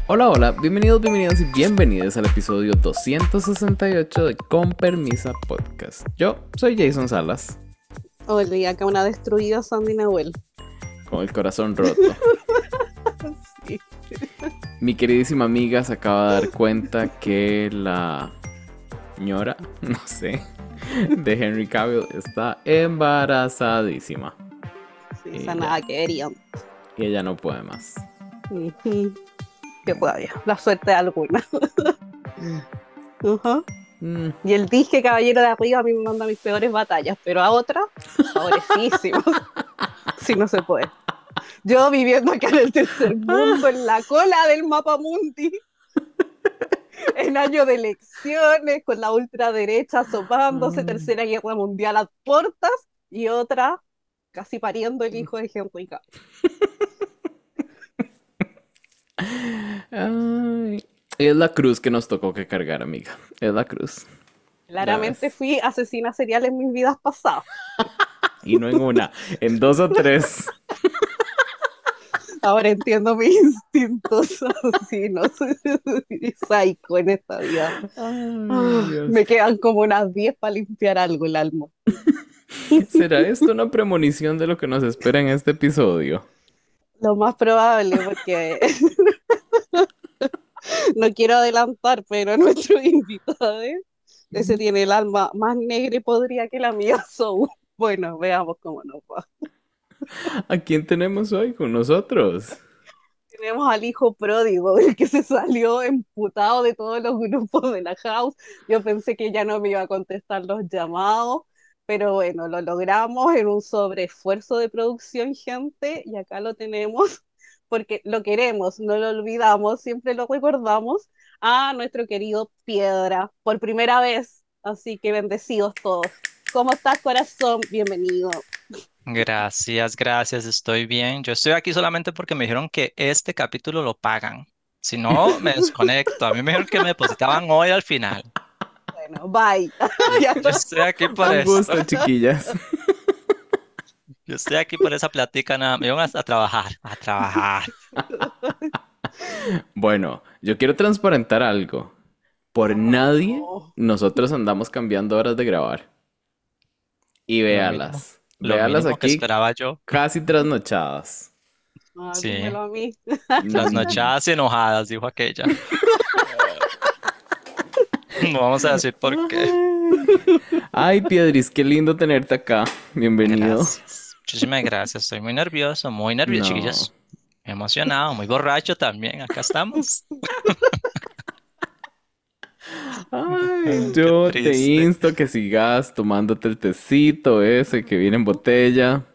Hola, hola, bienvenidos y bienvenidas al episodio 268 de Con Permisa Podcast. Yo soy Jason Salas, Hola, y acá una destruida Sandy Nahuel. con el corazón roto. Sí. Mi queridísima amiga se acaba de dar cuenta que la ñora, no sé, de Henry Cavill está embarazadísima. Sí, Y esa ya, nada que verían. y ella no puede más. Ujú. Que todavía, la suerte de alguna. Ajá. Mm, Y el dije caballero de arriba a mí me manda mis peores batallas, pero a otra, favorecísimo. Si no se puede. Yo viviendo acá en el tercer mundo, en la cola del mapa mundi, en año de elecciones, con la ultraderecha asopándose, tercera guerra mundial a puertas, y otra casi pariendo el hijo de Henry Cavill. Ay, es la cruz que nos tocó que cargar, amiga. Es la cruz. Ya Claramente ves. fui asesina serial en mis vidas pasadas. Y no en una, en dos o tres. Ahora entiendo mis instintos asesinos y psycho en esta vida. Ay, Dios. Me quedan como unas 10 para limpiar algo el alma. ¿Será esto una premonición de lo que nos espera en este episodio? Lo más probable, porque no quiero adelantar, pero nuestro invitado, ese tiene el alma más negra y podrida que la mía. So, bueno, veamos cómo nos va. ¿A quién tenemos hoy con nosotros? Tenemos al hijo pródigo, el que se salió emputado de todos los grupos de la house. Yo pensé que ya no me iba a contestar los llamados, pero bueno, lo logramos en un sobreesfuerzo de producción, gente, y acá lo tenemos porque lo queremos, no lo olvidamos, siempre lo recordamos a nuestro querido Piedra por primera vez. Así que bendecidos todos. ¿Cómo estás, corazón? Bienvenido. Gracias, gracias, estoy bien. Yo estoy aquí solamente porque me dijeron que este capítulo lo pagan. Si no, me desconecto. A mí me dijeron que me depositaban hoy al final. Bueno, bye. Ya. Yo estoy aquí por Un esto. gusto, chiquillas. Yo estoy aquí por esa platica nada. Me iban a trabajar, a trabajar. Bueno, yo quiero transparentar algo. Por Oh, nadie, no. nosotros andamos cambiando horas de grabar. Y véalas. Lo Véalas mínimo que aquí esperaba yo. casi trasnochadas. Ah, Sí, dímelo a mí. Mm. trasnochadas y enojadas, dijo aquella. No vamos a decir por qué. Ay, Piedris, qué lindo tenerte acá. Bienvenido. Gracias. Muchísimas gracias. Estoy muy nervioso, No. chiquillos. Emocionado, muy borracho también. Acá estamos. Ay, Ay, qué yo te triste. insto que sigas tomándote el tecito ese que viene en botella.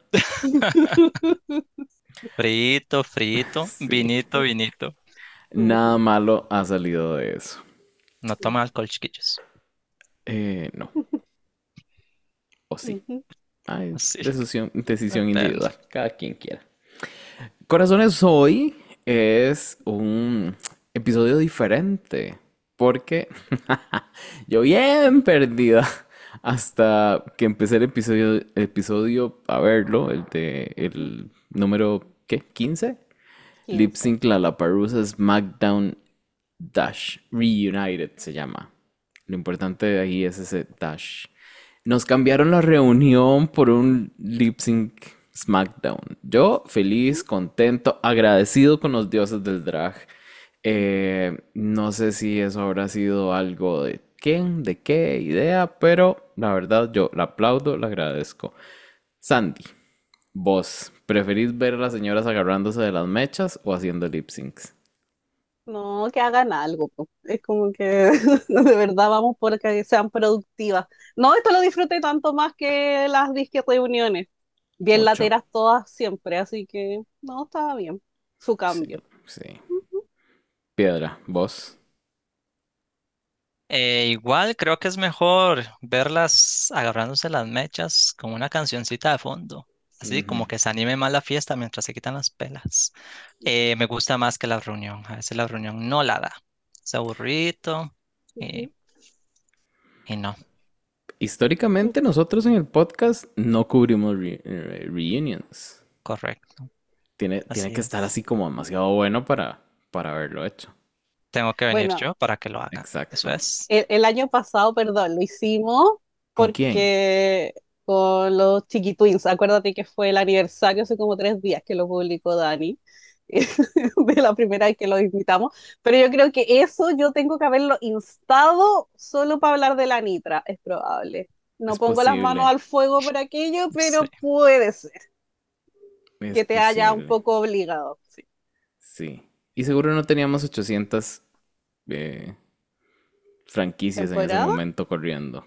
Frito, frito, Sí. vinito, vinito. Nada malo ha salido de eso. No toma alcohol, chiquillos. No. O sí. Ujú. Ay, Así, decisión depende. individual. Cada quien quiera. Corazones, hoy es un episodio diferente. Porque yo bien perdida hasta que empecé el episodio a verlo, el número, ¿qué? 15. Lip 15. Sync Lollapalooza SmackDown Dash Reunited se llama. Lo importante de ahí es ese Dash. Nos cambiaron la reunión por un Lip Sync SmackDown. Yo feliz, contento, agradecido con los dioses del drag. No sé si eso habrá sido algo de quién, de qué idea, pero la verdad yo la aplaudo, la agradezco. Sandy, vos, ¿preferís ver a las señoras agarrándose de las mechas o haciendo lip syncs? No, que hagan algo, po. Es como que de verdad vamos por que sean productivas. No, esto lo disfruté tanto más que las disque reuniones. Bien Mucho. lateras todas siempre, así que no, estaba bien. Su Sí, cambio. sí. Piedra, vos. Igual creo que es mejor verlas agarrándose las mechas con una cancioncita de fondo. Así Ujú. como que se anime más la fiesta mientras se quitan las pelas. Me gusta más que la reunión. A veces la reunión no la da. Es aburrido y, Ujú. y no. Históricamente nosotros en el podcast no cubrimos reunions. Correcto. Tiene Así que estar es. así como demasiado bueno para haberlo hecho. tengo que venir Bueno, yo para que lo hagan. Eso Exacto. es. el año pasado, perdón, lo hicimos ¿Con quién? porque con los Chiquitwins, acuérdate que fue el aniversario hace como 3 días que lo publicó Dani, de la primera vez que lo invitamos, pero yo creo que eso yo tengo que haberlo instado solo para hablar de la Nitra, es probable. No Es pongo las manos posible. al fuego por aquello, Sí. pero puede ser Es que te haya un posible. poco obligado. Sí. Sí. Y seguro no teníamos 800 eh, franquicias en ese ¿Temporada? momento corriendo.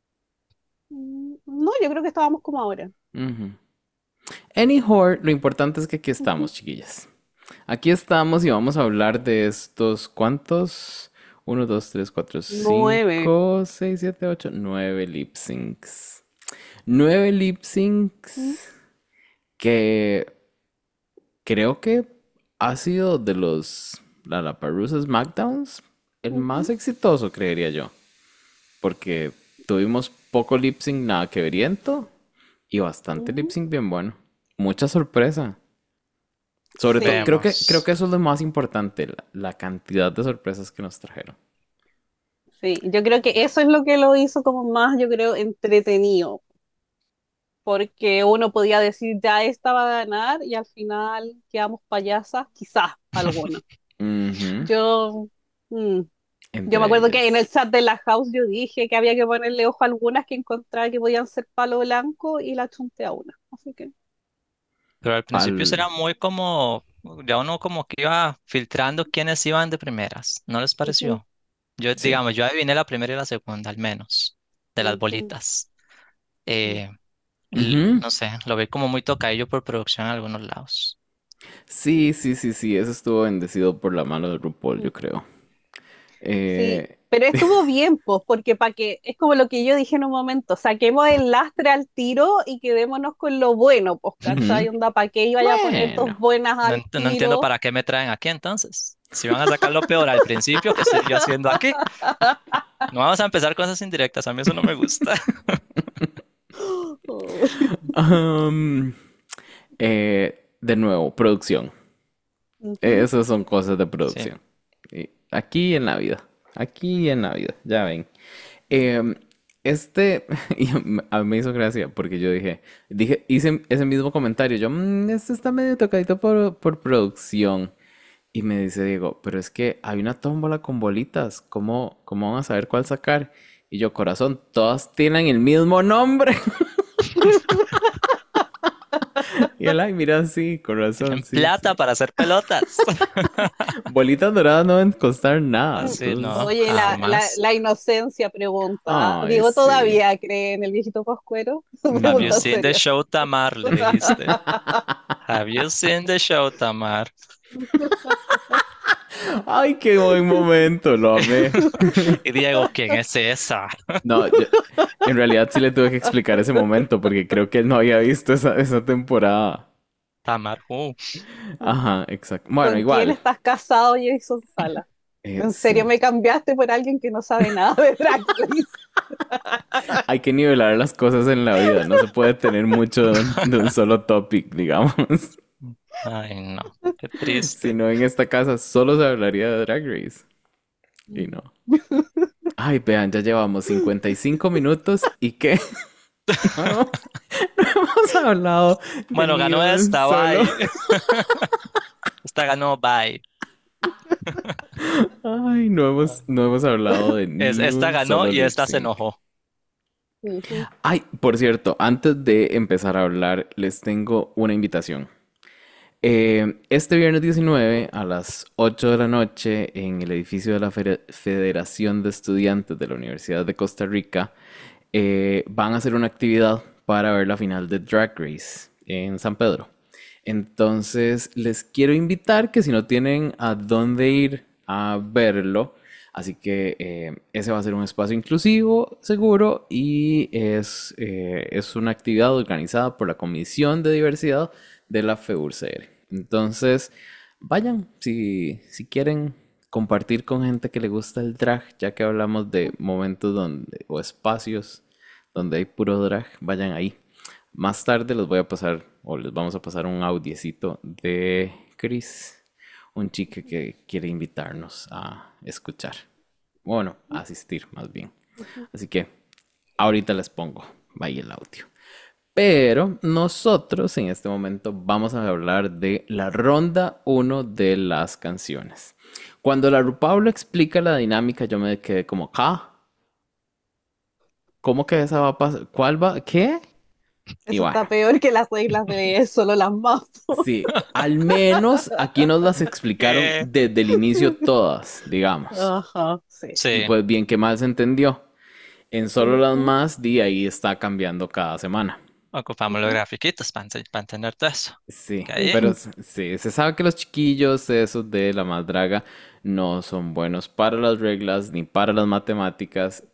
No, yo creo que estábamos como ahora. Ujú. Anyhow, lo importante es que aquí Ujú. estamos, chiquillas. Aquí estamos y vamos a hablar de estos, ¿cuántos? Uno, 2, 3, 4, 9. 5, 6, 7, 8, 9 lip syncs. 9 lip syncs que creo que ha sido de los Lollapalooza SmackDowns el más exitoso, creería yo. Porque tuvimos poco lip sync, nada que veriento, y bastante lip sync bien bueno. Mucha sorpresa. Sobre todo, Sí, creo Vemos. que eso es lo más importante, la cantidad de sorpresas que nos trajeron. sí, yo creo que eso es lo que lo hizo como más, yo creo, entretenido, porque uno podía decir ya esta va a ganar y al final quedamos payasas, quizás alguna. Ujú. Yo, mm, yo me Entre acuerdo que en el ellas. chat de la house yo dije que había que ponerle ojo a algunas que encontraba que podían ser palo blanco y la chunté a una. Así que, Pero al principio Al... será muy como, ya uno como que iba filtrando quiénes iban de primeras. ¿No les ujú, pareció? Yo, Sí. digamos, yo adiviné la primera y la segunda, al menos, de las ujú, bolitas. Eh, Ujú. no sé, lo vi como muy tocadillo por producción en algunos lados. Sí, sí, sí, sí. Eso estuvo bendecido por la mano de RuPaul, ujú. yo creo. Sí, Eh, pero estuvo bien, pues, porque para que, es como lo que yo dije en un momento, saquemos el lastre al tiro y quedémonos con lo bueno, pues, ujú. ¿cachai? Onda, ¿para qué iba a poner dos Bueno. buenas No, al no entiendo tiro? para qué me traen aquí entonces. Si van a sacar lo peor al principio, ¿qué estoy yo haciendo aquí? No vamos a empezar con esas indirectas, a mí eso no me gusta. Am, de nuevo, producción. Ujú. Esas son cosas de Sí, producción. Y aquí en la vida. Aquí en la vida. Ya ven. Em, este, y a mí me hizo gracia porque yo hice ese mismo comentario. Yo, este está medio tocadito por producción. Y me dice Diego, pero es que hay una tómbola con bolitas. ¿Cómo van a saber cuál sacar? Y yo, corazón, todas tienen el mismo nombre. Y él, ay, mira, sí, corazón, tienen sí, plata sí. para hacer pelotas. Bolitas doradas no deben costar nada, Sí, no, entonces, Oye, jamás. la inocencia pregunta, ay, ¿Diego sí. todavía cree en el viejito Pascuero? Have you Pregunta seen the seria. show, Tamar? Le dijiste. Have you seen the show, Tamar? Ay, qué buen momento, lo amé. Y Diego, ¿quién es esa? No, en realidad sí le tuve que explicar ese momento porque creo que él no había visto esa temporada. Tamar, Ajá, exacto. Bueno, ¿Con quién igual. estás casado, Jason Sala? ¿En serio Sí. me cambiaste por alguien que no sabe nada de Drag Race? Hay que nivelar las cosas en la vida. No se puede tener mucho de un solo topic, digamos. ay, no, qué Si triste. no, en esta casa solo se hablaría de Drag Race. Y no. Ay, vean, ya llevamos 55 minutos y ¿qué? No, no hemos hablado de Bueno, ni ganó un esta, solo. bye. Esta ganó, bye. Ay, no hemos hablado de ni Esta un ganó solo y lip esta se sync. enojó. Ujú. Ay, por cierto, antes de empezar a hablar, les tengo una invitación. Este viernes 19 a las 8 de la noche en el edificio de la Federación de Estudiantes de la Universidad de Costa Rica van a hacer una actividad para ver la final de Drag Race en San Pedro. Entonces les quiero invitar que si no tienen a dónde ir a verlo, así que ese va a ser un espacio inclusivo, seguro, y es una actividad organizada por la Comisión de Diversidad de la FEURCR. Entonces, vayan si quieren compartir con gente que le gusta el drag, ya que hablamos de momentos donde, o espacios donde hay puro drag, vayan ahí. Más tarde les voy a pasar, o les vamos a pasar un audiecito de Chris, un chique que quiere invitarnos a escuchar. Bueno, a asistir más bien. Ujú. Así que ahorita les pongo ahí el audio. Pero nosotros en este momento vamos a hablar de la ronda uno de las canciones. Cuando la RuPaul explica la dinámica, yo me quedé como, ¿ah? ¿Cómo que esa va a pasar? ¿Cuál va? ¿Qué? Y Eso bueno, está peor que las reglas de solo las más. sí, al menos aquí nos las explicaron ¿Qué? desde el inicio todas, digamos. Ajá, sí. Y Sí, pues bien que mal se entendió. En solo las Ujú. más, di ahí está cambiando cada semana. ocupamos los Ujú. grafiquitos para entender todo eso. Sí, Ok. pero Ujú. sí, se sabe que los chiquillos, esos de la más draga, no son buenos para las reglas ni para las matemáticas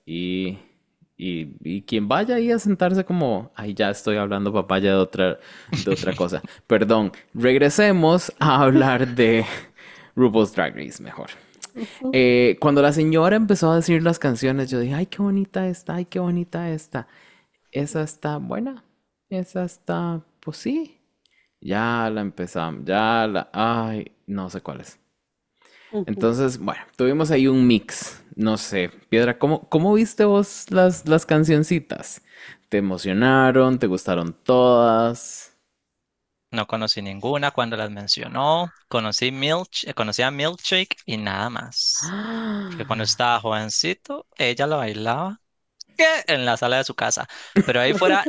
y quien vaya ahí a sentarse como, ay, ya estoy hablando papaya de otra cosa. Perdón, regresemos a hablar de RuPaul's Drag Race mejor. Ujú. Cuando la señora empezó a decir las canciones, yo dije, ay, qué bonita esta, ay, qué bonita esta. Esa está buena, esa está, pues sí. Ya la empezamos, ay, no sé cuál es. Ujú. Entonces, bueno, tuvimos ahí un mix. No sé, Piedra, ¿cómo viste vos las cancioncitas? ¿Te emocionaron? ¿Te gustaron todas? No conocí ninguna cuando las mencionó. Conocí a Milkshake y nada más. Porque cuando estaba jovencito, ella lo bailaba ¿qué? En la sala de su casa. Pero ahí fuera,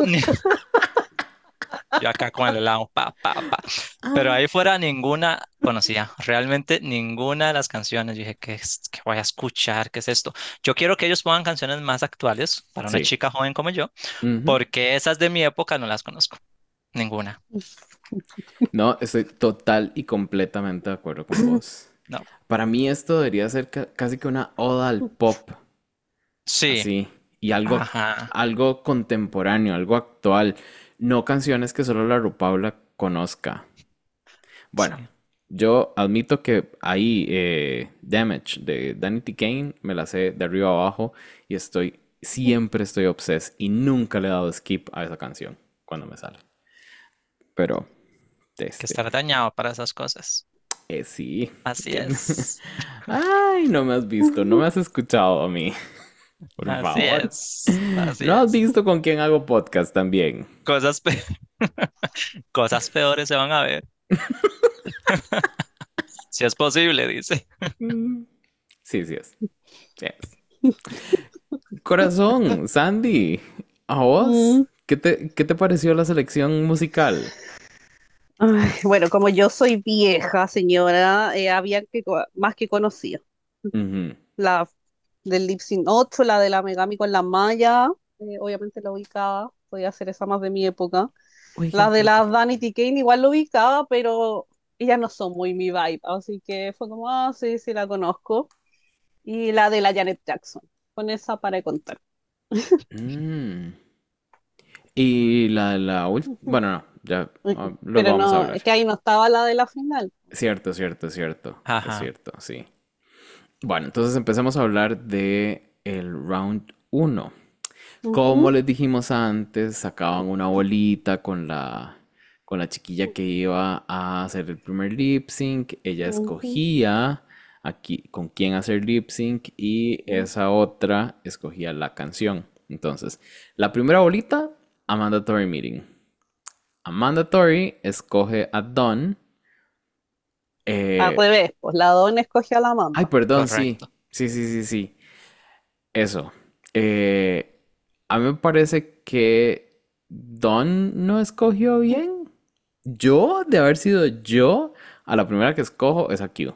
yo acá con el helado, pa, pa, pa. Pero ahí fuera ninguna conocía, realmente ninguna de las canciones. Yo dije, ¿qué voy a escuchar? ¿Qué es esto? Yo quiero que ellos pongan canciones más actuales para una Sí. chica joven como yo, Ujú. porque esas de mi época no las conozco, ninguna. No, estoy total y completamente de acuerdo con vos. No. Para mí esto debería ser casi que una oda al pop. Sí, Así, y algo, ajá, algo contemporáneo, algo actual, no canciones que solo la RuPaula conozca. Bueno, sí. yo admito que ahí Damage de Danny T. Kane me la sé de arriba a abajo y siempre estoy obses y nunca le he dado skip a esa canción cuando me sale. Pero, Que este, estar dañado para esas cosas. sí. Así que- es, Ay, no me has visto, no me has escuchado a mí, por así favor. es, así No has es. visto con quién hago podcast también. Cosas, cosas peores se van a ver. Si es posible, dice. Mm, sí, sí es. Sí es. Corazón, Sandy, ¿a vos? Mm. ¿Qué te pareció la selección musical? Ay, bueno, como yo soy vieja, señora, había más que conocía. Ujú. La del Lip Sync 8, la de la Megami con la Maya, obviamente la ubicaba, podía ser esa más de mi época. Oigan, La de la Vanity Kane igual lo ubicaba, pero ellas no son muy mi vibe, así que fue como, ah, sí, sí la conozco. Y la de la Janet Jackson, con esa para de contar. mm. Y Ujú. bueno, no, ya luego Pero vamos a no, es hablar. que ahí no estaba la de la final. Cierto, cierto, cierto. Es Ajá. cierto, sí. Bueno, entonces empecemos a hablar de el round uno. Como Ujú, les dijimos antes, sacaban una bolita con la chiquilla que iba a hacer el primer lip sync. Ella ujú, escogía aquí con quién hacer lip sync y ujú. esa otra escogía la canción. Entonces, la primera bolita, a mandatory meeting. A mandatory escoge a Dawn. Al Eh, revés, pues la Don escogió a la ay, mamba. perdón, sí. Correcto. Sí, sí, sí, sí. Eso. Eh, a mí me parece que Don no escogió bien. Yo, de haber sido yo, a la primera que escojo es a Q.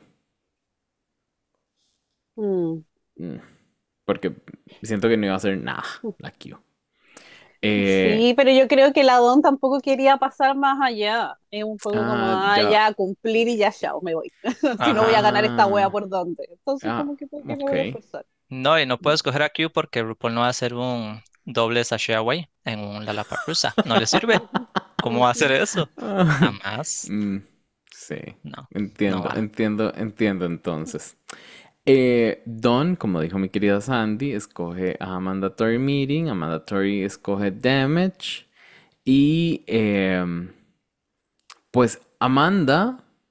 Mm. Mm, Porque siento que no iba a hacer nada la Q. Eh, Sí, pero yo creo que la Don tampoco quería pasar más allá. Es un poco como, ah, ya. ya, cumplir y ya, chao, me voy. Si no voy a Ajá. ganar esta wea Ah, por dónde. Entonces, ah, como que, ¿por qué me ok. voy a esforzar? No, y no puedes coger a Q porque RuPaul no va a hacer un doble sashay away en un Lollapalooza. No le sirve. Ujú, ¿Cómo va a hacer ujú, eso? Ah, Jamás. mm, sí, No, no entiendo, va. entiendo, entiendo entonces. Don, como dijo mi querida Sandy, escoge a Mandatory Meeting, a Mandatory escoge Damage y pues Amanda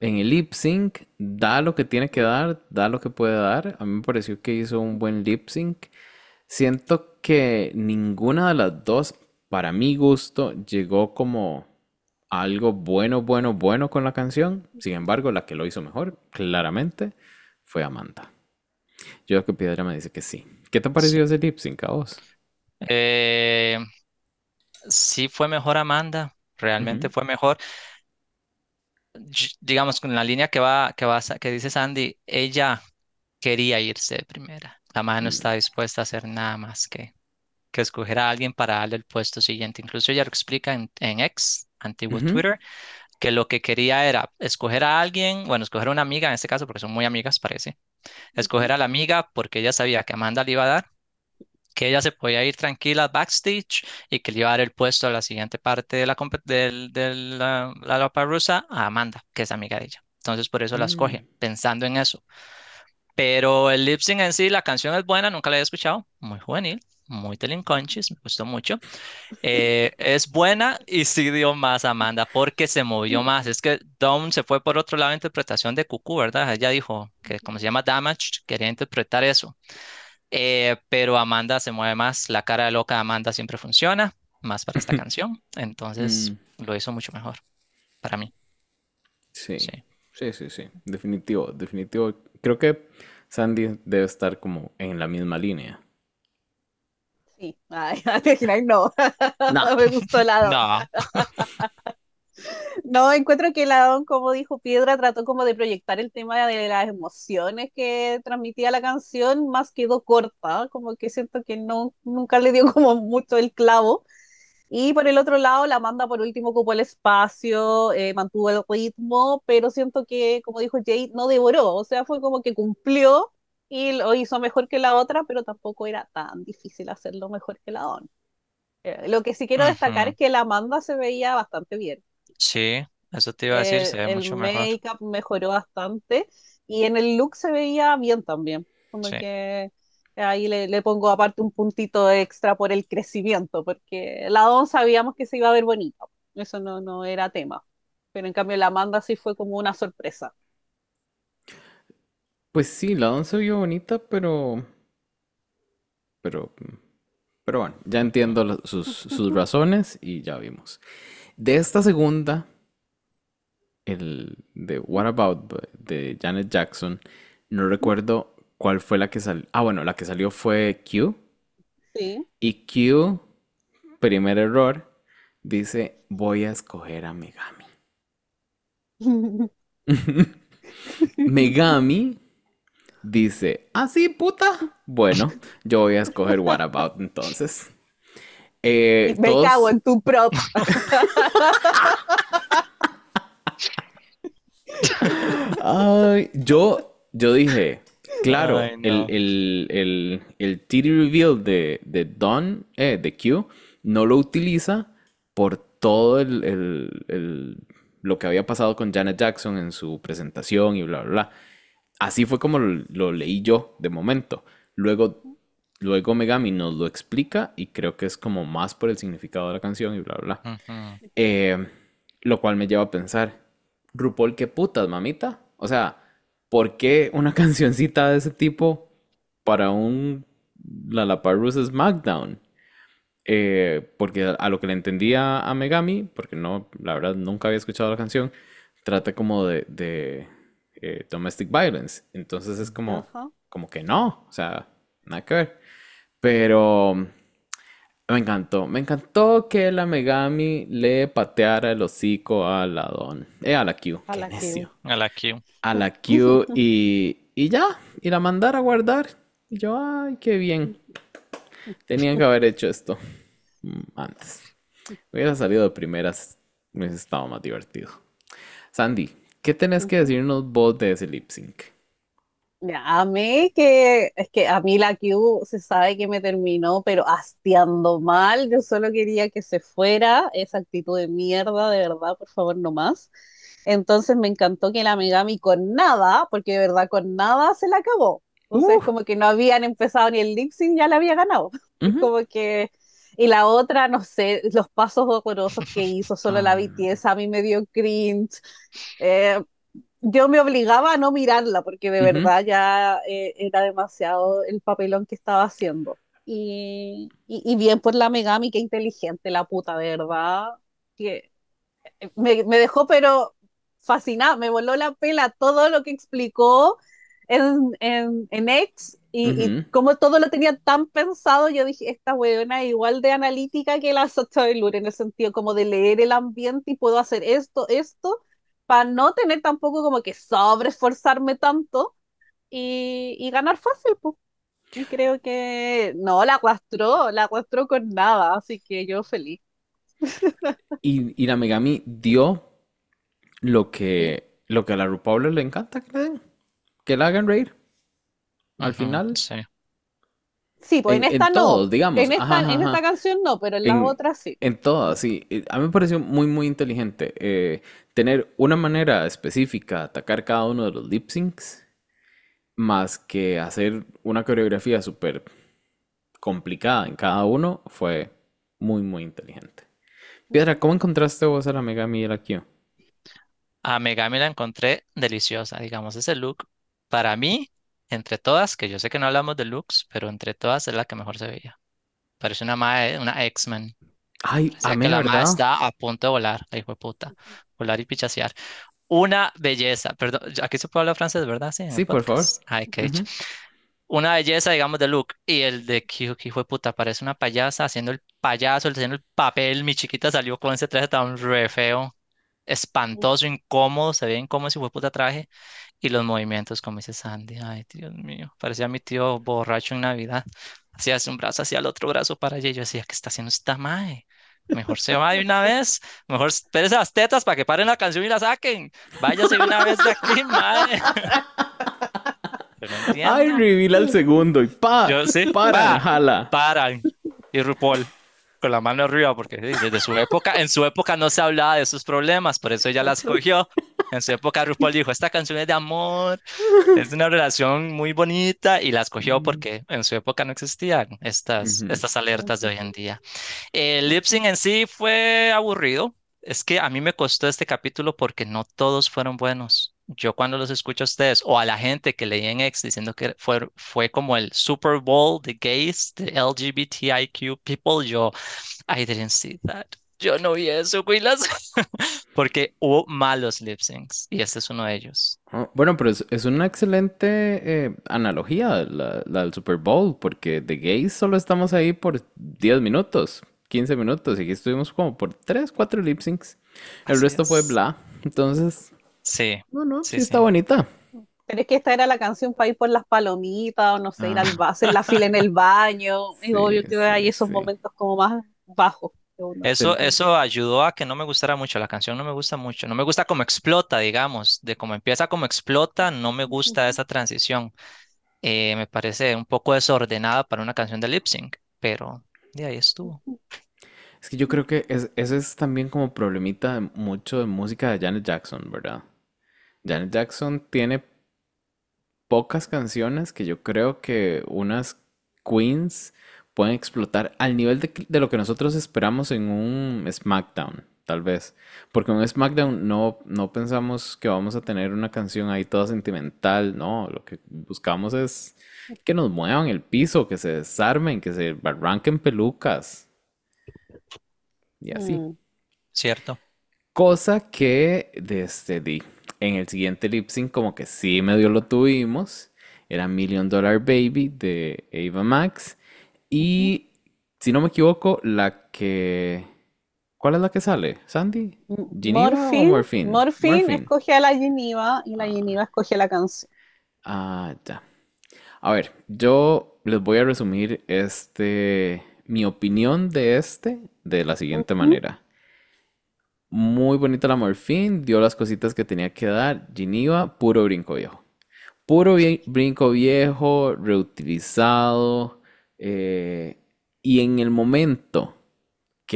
en el lip sync da lo que tiene que dar, da lo que puede dar. A mí me pareció que hizo un buen lip sync. Siento que ninguna de las dos, para mi gusto, llegó como a algo bueno, bueno, bueno con la canción. Sin embargo, la que lo hizo mejor, claramente, fue Amanda. Yo creo que Piedra me dice que sí. ¿Qué te Sí. pareció ese lip sync a vos? Eh, sí fue mejor Amanda, realmente Ujú. fue mejor. Digamos, con la línea que dice Sandy, ella quería irse de primera. La madre no Mm. está dispuesta a hacer nada más que escoger a alguien para darle el puesto siguiente. Incluso ella lo explica en X, antiguo Ujú. Twitter, que lo que quería era escoger a alguien, bueno, escoger a una amiga en este caso, porque son muy amigas, parece. Ujú. Escoger a la amiga porque ella sabía que Amanda le iba a dar, que ella se podía ir tranquila backstage y que le iba a dar el puesto a la siguiente parte de la Lollapalooza a Amanda, que es amiga de ella. Entonces por eso la Mm. escoge, pensando en eso. Pero el lip sync en sí, la canción es buena, nunca la había escuchado, muy juvenil, muy Telenconchis, me gustó mucho. Es buena y sí dio más a Amanda porque se movió más. Es que Dawn se fue por otro lado de interpretación de Cuckoo, ¿verdad? Ella dijo que como se llama Damage, quería interpretar eso. Pero Amanda se mueve más, la cara de loca de Amanda siempre funciona, más para esta canción. Mm. Entonces lo hizo mucho mejor para mí. Sí, Sí. sí, sí, sí. Definitivo, definitivo. Creo que Sandy debe estar como en la misma línea. Sí, ay, ay, no, No. me gustó la Don. No. No, encuentro que la Don, como dijo Piedra, trató como de proyectar el tema de las emociones que transmitía la canción, más quedó corta, como que siento que no, nunca le dio como mucho el clavo. Y por el otro lado, la Amanda por último ocupó el espacio, mantuvo el ritmo, pero siento que, como dijo Jade, no devoró, o sea, fue como que cumplió y lo hizo mejor que la otra, pero tampoco era tan difícil hacerlo mejor que la Don. Lo que sí quiero destacar Ujú. es que la Amanda se veía bastante bien. Sí, eso te iba a decir, se ve El mucho mejor. make-up mejoró bastante y en el look se veía bien también. Como Sí. que ahí le pongo aparte un puntito extra por el crecimiento, porque la Don sabíamos que se iba a ver bonita. Eso no, no era tema. Pero en cambio la Amanda sí fue como una sorpresa. Pues sí, la danza se vio bonita, pero, pero bueno, ya entiendo sus razones y ya vimos. De esta segunda, el de What About de Janet Jackson, no recuerdo cuál fue la que salió. Ah, bueno, la que salió fue Q. Sí. Y Q, primer error, dice, voy a escoger a Megami. Megami dice, ah, sí, puta. Bueno, yo voy a escoger What About entonces. Y me cago Todos, en tu prop. ay, yo dije, claro, Ay, no. el TD reveal de Don, de Q, no lo utiliza por todo lo que había pasado con Janet Jackson en su presentación y bla, bla, bla. Así fue como lo leí yo de momento. Luego, luego Megami nos lo explica y creo que es como más por el significado de la canción y bla, bla, bla. Ujú. Eh, lo cual me lleva a pensar, RuPaul, ¿qué putas, mamita? O sea, ¿por qué una cancioncita de ese tipo para un Lollapalooza SmackDown? Porque a lo que le entendía a Megami, porque no, la verdad nunca había escuchado la canción, trata como de domestic violence. Entonces es Ajá. como que no, o sea, nada que ver. Pero me encantó que la Megami le pateara el hocico a la Don, a la Q, A qué la que. necio, A la Q. a la Q y ya, y la mandara a guardar. Y yo, ay, qué bien, tenían que haber hecho esto antes. Hubiera salido de primeras, hubiese estado más divertido. Sandy, ¿qué tenés que decirnos vos de ese lip sync? Ya, a mí que es que a mí la Q se sabe que me terminó, pero hastiando mal. Yo solo quería que se fuera esa actitud de mierda, de verdad, por favor, no más. Entonces me encantó que la Megami con nada, porque de verdad con nada se la acabó. Entonces Uh, como que no habían empezado ni el lip sync, ya la había ganado. Es ujú. como que y la otra, no sé, los pasos horrorosos que hizo, solo la Ah, BTS a mí me dio cringe. Eh, yo me obligaba a no mirarla porque de Ujú, verdad ya era demasiado el papelón que estaba haciendo. Y bien por la Megami, qué inteligente la puta, de verdad. Que me dejó pero fascinada, me voló la pela todo lo que explicó en X y ujú. como todo lo tenía tan pensado, yo dije, esta weona es igual de analítica que la Sacha Velour, en el sentido como de leer el ambiente y puedo hacer esto, para no tener tampoco como que sobreesforzarme tanto y ganar fácil, pues. Y creo que no, la arrastró con nada, así que yo feliz. Y la Megami dio lo que a la RuPaul le encanta que le den, que la hagan reír. Al Ujú, final, sí. Sí, pues en en esta todos, no, digamos. Ajá, ajá, en esta ajá. canción no, pero en las En, otras sí. en todas, sí. A mí me pareció muy, muy inteligente tener una manera específica de atacar cada uno de los lip syncs, más que hacer una coreografía súper complicada en cada uno, fue muy, muy inteligente. Piedra, ¿cómo encontraste vos a la Megami y a la Q? A Megami la encontré deliciosa, digamos, ese look. Para mí, entre todas, que yo sé que no hablamos de looks, pero entre todas es la que mejor se veía. Parece una mae, una X-Men. Ay, Parecía que amé, la mae ¿verdad? está a punto de volar, la hijo de puta. Volar y pichasear. Una belleza, perdón, aquí se puede hablar francés, ¿verdad? Sí, en el Sí, por favor. podcast. Ay, qué dicho. Ujú. Una belleza, digamos, de look. Y el de que hijo de puta, parece una payasa haciendo el payaso, haciendo el papel. Mi chiquita salió con ese traje tan re feo, espantoso, incómodo, se ve incómodo ese hijo de puta traje. Y los movimientos, como dice Sandy, ay, Dios mío, parecía mi tío borracho en Navidad. Hacía un brazo hacia el otro brazo para allá y yo decía, ¿qué está haciendo esta mae? Mejor se va de una vez, mejor espérese las tetas para que paren la canción y la saquen. Váyase de una vez de aquí, mae. Yo no Ay, entiendo. reveal al segundo y Yo sí, paran, jala. paran. Y RuPaul con la mano arriba, porque sí, desde su época, en su época no se hablaba de esos problemas, por eso ella las cogió. En su época RuPaul dijo, esta canción es de amor, es una relación muy bonita y las cogió porque en su época no existían Ujú. estas alertas de hoy en día. El lip sync en sí fue aburrido. Es que a mí me costó este capítulo porque no todos fueron buenos. Yo cuando los escucho a ustedes o a la gente que leí en X diciendo que fue como el Super Bowl de gays, de LGBTIQ people, I didn't see that. Yo no vi eso, Willas, porque hubo malos lip syncs y este es uno de ellos. Bueno, pero es una excelente analogía la del Super Bowl, porque de gays solo estamos ahí por 10 minutos, 15 minutos, y aquí estuvimos como por 3 4 lip syncs. El Así resto fue es. bla. Entonces, Sí, no, no, sí, sí está sí. bonita. Pero es que esta era la canción para ir por las palomitas, o no sé, Ah, hacer la fila en el baño. Es sí, obvio que sí, hay esos sí. momentos como más bajos que uno Eso, escucha. eso ayudó a que no me gustara mucho. La canción no me gusta mucho. No me gusta cómo explota, digamos. De cómo empieza, cómo explota, no me gusta esa transición. Me parece un poco desordenada para una canción de lip sync, pero de ahí estuvo. Es que yo creo que ese es también como problemita mucho de música de Janet Jackson, ¿verdad? Janet Jackson tiene pocas canciones que yo creo que unas queens pueden explotar al nivel de lo que nosotros esperamos en un SmackDown, tal vez. Porque en un SmackDown no pensamos que vamos a tener una canción ahí toda sentimental, no, lo que buscamos es que nos muevan el piso, que se desarmen, que se arranquen pelucas y así. Mm. ¿Cierto? Cosa que en el siguiente lip sync como que sí medio lo tuvimos. Era Million Dollar Baby de Ava Max. Ujú. Y si no me equivoco, ¿Cuál es la que sale? ¿Sandy? ¿Geneva o Morphine? Morphine Morphine. escoge a la Geneva y la Geneva escoge la canción. Ah, ya. A ver, yo les voy a resumir mi opinión de la siguiente Ujú. manera. Muy bonita la Morphine, dio las cositas que tenía que dar. Geneva, puro brinco viejo. Puro brinco viejo, reutilizado. eh, y en el momento que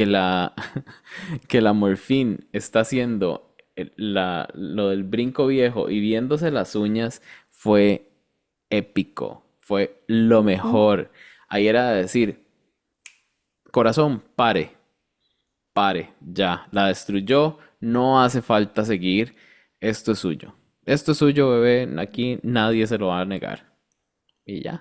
que la Morphine está haciendo lo del brinco viejo y viéndose las uñas, fue épico. Fue lo Ujú. mejor. Ahí era de decir, corazón, pare, ya, la destruyó, no hace falta seguir, esto es suyo. esto es suyo, bebé, aquí nadie se lo va a negar. Y ya.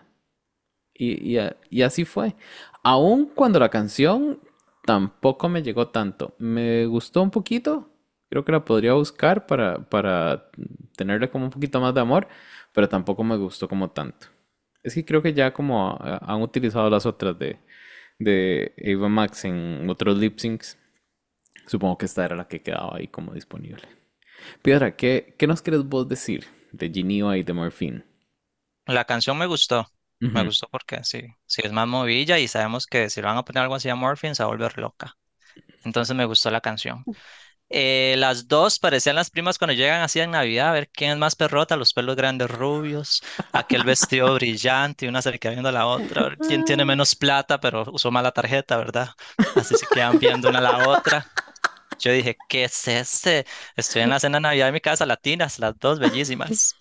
Y así fue. Aun cuando la canción tampoco me llegó tanto. Me gustó un poquito. Creo que la podría buscar para tenerle como un poquito más de amor. Pero tampoco me gustó como tanto. Es que creo que ya como han utilizado las otras de Ava Max en otros lip syncs. Supongo que esta era la que quedaba ahí como disponible. Piedra, ¿qué nos quieres vos decir de Geneva y de Morphine? La canción me Ujú. gustó porque sí, sí es más movilla y sabemos que si le van a poner algo así a Morphine se va a volver loca. Entonces me gustó la canción. Las dos parecían las primas cuando llegan así en Navidad, a ver quién es más perrota, los pelos grandes rubios, aquel vestido brillante y una se le queda viendo a la otra, a ver quién tiene menos plata, pero usó mal la tarjeta, ¿verdad? Así se quedan viendo una a la otra. Yo dije, ¿qué es este? Estoy en la cena de Navidad de mi casa, latinas, las dos bellísimas.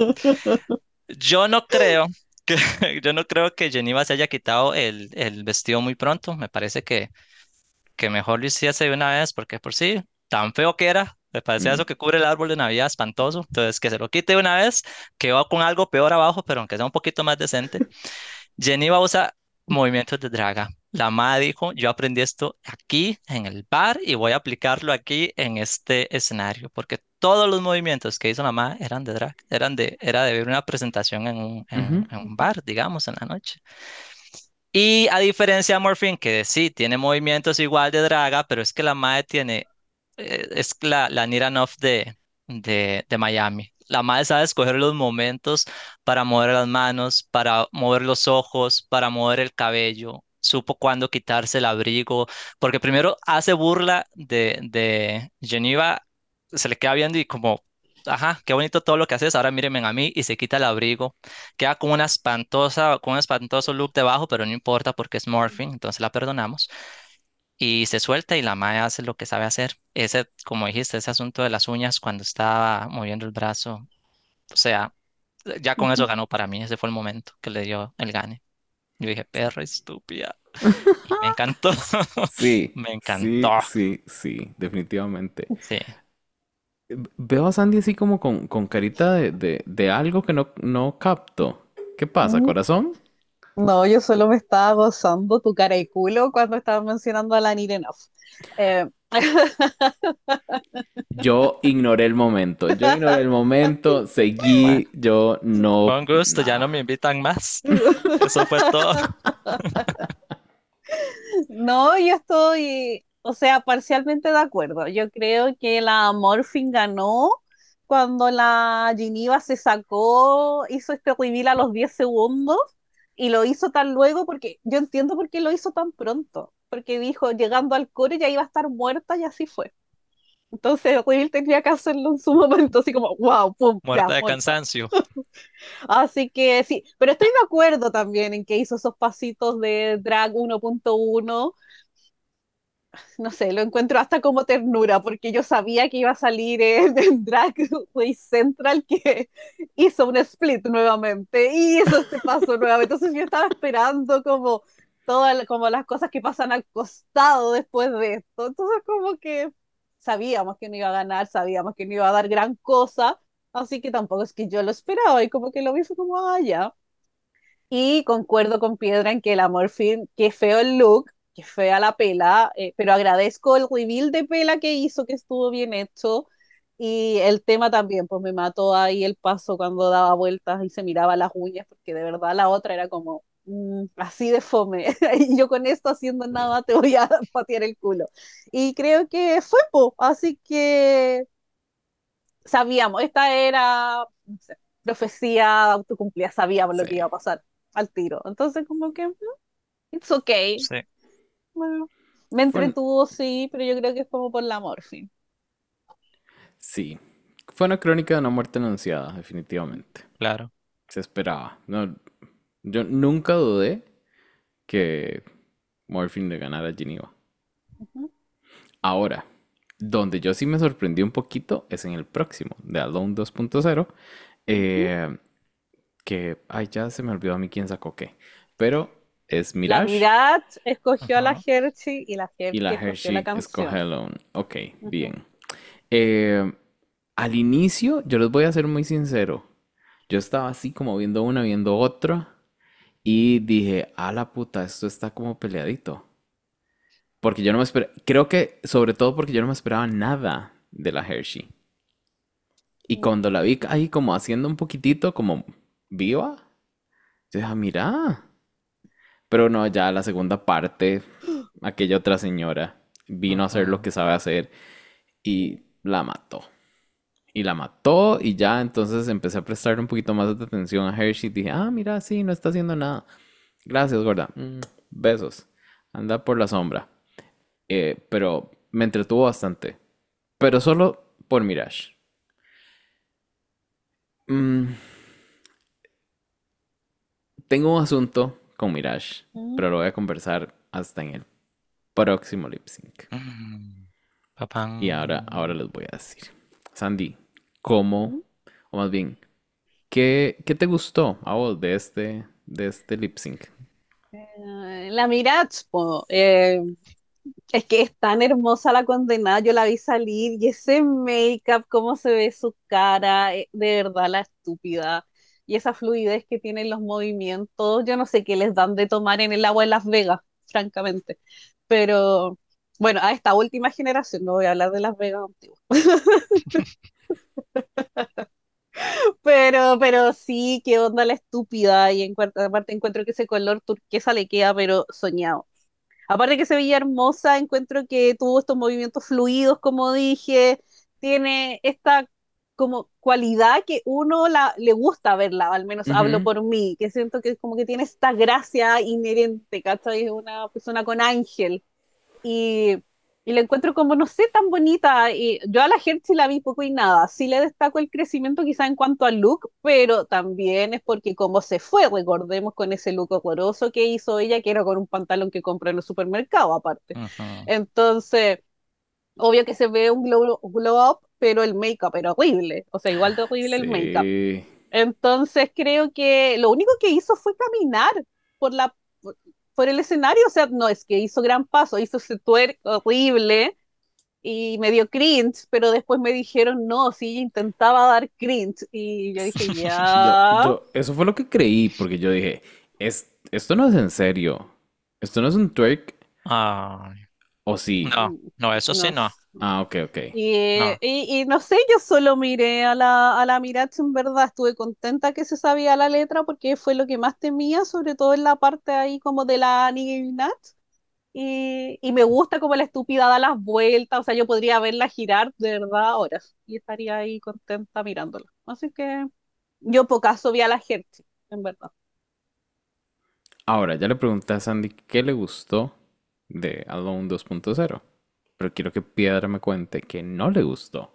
Yo no creo que, yo no creo que Geneva se haya quitado el vestido muy pronto. Me parece que mejor lo hiciese de una vez, porque por sí, tan feo que era, me parecía Mm. eso que cubre el árbol de Navidad espantoso. Entonces, que se lo quite de una vez, que va con algo peor abajo, pero aunque sea un poquito más decente. Geneva usa movimientos de draga. La MA dijo, yo aprendí esto aquí en el bar y voy a aplicarlo aquí en este escenario, porque todos los movimientos que hizo la MA eran de drag, era de ver una presentación en Ujú. en un bar, digamos, en la noche. Y a diferencia de Morphine, que sí, tiene movimientos igual de draga, pero es que la MAE tiene, es la Nira Nuff de Miami. La MAE sabe escoger los momentos para mover las manos, para mover los ojos, para mover el cabello. Supo cuándo quitarse el abrigo, porque primero hace burla de Geneva, se le queda viendo y como, ajá, qué bonito todo lo que haces, ahora mírenme a mí y se quita el abrigo. Queda con un espantoso look debajo, pero no importa porque es Morphine, entonces la perdonamos. Y se suelta y la Mae hace lo que sabe hacer. Ese, como dijiste, ese asunto de las uñas cuando estaba moviendo el brazo. O sea, ya con eso ganó para mí. Ese fue el momento que le dio el gane. Yo dije, perra estúpida. Y me encantó. Sí, Me sí, encantó. sí, sí, definitivamente. Sí. Veo a Sandy así como con carita de algo que no capto. ¿Qué pasa, Mm, corazón? No, yo solo me estaba gozando tu cara y culo cuando estabas mencionando a la Nirenov. Eh, Yo ignoré el momento. Yo ignoré el momento, Bueno, seguí, yo fue no, un gusto. Ya no nada. me invitan más. Eso fue todo. No, yo estoy, o sea, parcialmente de acuerdo. Yo creo que la Morphin ganó cuando la Geneva se sacó, hizo este reveal a los 10 segundos y lo hizo tan luego porque yo entiendo por qué lo hizo tan pronto. Porque dijo, llegando al coro ya iba a estar muerta y así fue. Entonces el reveal tenía que hacerlo en su momento, así como, wow, pum, ya, Muerta de muerta. cansancio. Así que sí, pero estoy de acuerdo también en que hizo esos pasitos de drag 1.1. No sé, lo encuentro hasta como ternura, porque yo sabía que iba a salir en Drag Race Central que hizo un split nuevamente y hizo este paso nuevamente. Entonces yo estaba esperando como todas como las cosas que pasan al costado después de esto. Entonces como que sabíamos que no iba a ganar, sabíamos que no iba a dar gran cosa, así que tampoco es que yo lo esperaba y como que lo vi fue como, ah, ya. Y concuerdo con Piedra en que el amor film, qué feo el look, qué fea la pela, pero agradezco el reveal de pela que hizo, que estuvo bien hecho. Y el tema también, pues me mató ahí el paso cuando daba vueltas y se miraba las uñas, porque de verdad la otra era como así de fome. Y yo con esto haciendo nada te voy a patear el culo. Y creo que fue, po, así que sabíamos, esta era, no sé, profecía autocumplida, sabíamos lo Sí, que iba a pasar al tiro. Entonces, como que, it's okay. Sí, Bueno, me fue, entretuvo, sí, pero yo creo que es como por la morfina. sí, fue una crónica de una muerte anunciada, definitivamente. claro. Se esperaba. No, yo nunca dudé que Morphine le ganara a Geneva. Ujú, Ahora, donde yo sí me sorprendí un poquito es en el próximo, de Alone 2.0, ujú. eh, que, ay, ya se me olvidó a mí quién sacó qué, pero es La Mirage Mirage escogió a la Ujú. Hershey y la y Hershey la escogió la Hershey escoge canción. Alone. Ok, Ujú. bien. Eh, al inicio, yo les voy a ser muy sincero. Yo estaba así como viendo una, viendo otra. Y dije, a la puta, esto está como peleadito. Porque yo no me esperaba, creo que sobre todo porque yo no me esperaba nada de la Hershey. Y cuando la vi ahí como haciendo un poquitito como viva, yo dije, "Ah, mira. Pero no, ya la segunda parte, aquella otra señora vino a hacer lo Ujú. que sabe hacer y la mató. Y la mató y ya entonces empecé a prestarle un poquito más de atención a Hershey. Dije, ah, mira, sí, no está haciendo nada. Gracias, gorda. Besos. Anda por la sombra. Pero me entretuvo bastante. Pero solo por Mirage. Mm, tengo un asunto con Mirage, Mm. pero lo voy a conversar hasta en el próximo lip sync. Mm, Y ahora papán. les voy a decir. Sandy, ¿cómo, Mm. o más bien, qué te gustó a vos de este lip sync? La Mirage, po, es que es tan hermosa la condenada, yo la vi salir y ese make-up, cómo se ve su cara, de verdad la estúpida. Y esa fluidez que tienen los movimientos, yo no sé qué les dan de tomar en el agua de Las Vegas, francamente. Pero bueno, a esta última generación, no voy a hablar de Las Vegas antiguas. Pero sí, qué onda la estúpida. Y aparte encuentro que ese color turquesa le queda, pero soñado. Aparte que se veía hermosa, encuentro que tuvo estos movimientos fluidos, como dije, tiene esta como cualidad que le gusta verla, al menos hablo Ujú. por mí, que siento que como que tiene esta gracia inherente, ¿cachai? Es una persona con ángel y, y la encuentro como, no sé, tan bonita. Y yo a la gente la vi poco y nada. Sí le destaco el crecimiento quizá en cuanto al look, pero también es porque como se fue, recordemos con ese look horroroso que hizo ella, que era con un pantalón que compró en el supermercado aparte. Ujú. Entonces, obvio que se ve un glow up, pero el make-up era horrible. O sea, igual de horrible el make-up. Sí. Entonces creo que lo único que hizo fue caminar por la por por el escenario, o sea, no es que hizo gran paso, hizo ese twerk horrible y me dio cringe, pero después me dijeron, no, sí, ella intentaba dar cringe y yo dije, ya. Eso fue lo que creí, porque yo dije, esto no es en serio. Esto no es un twerk, Ay, o sí. no, no, eso sí No. no. Ah, ok, ok. No. Y no sé, yo solo miré a la Mirage, en verdad estuve contenta que se sabía la letra porque fue lo que más temía, sobre todo en la parte ahí como de la Nicki Minaj. Y me gusta como la estúpida da las vueltas, o sea, yo podría verla girar de verdad horas y estaría ahí contenta mirándola. Así que yo pocaso vi a la gente, en verdad. Ahora, ya le pregunté a Sandy qué le gustó de Alone 2.0, pero quiero que Piedra me cuente que no le gustó.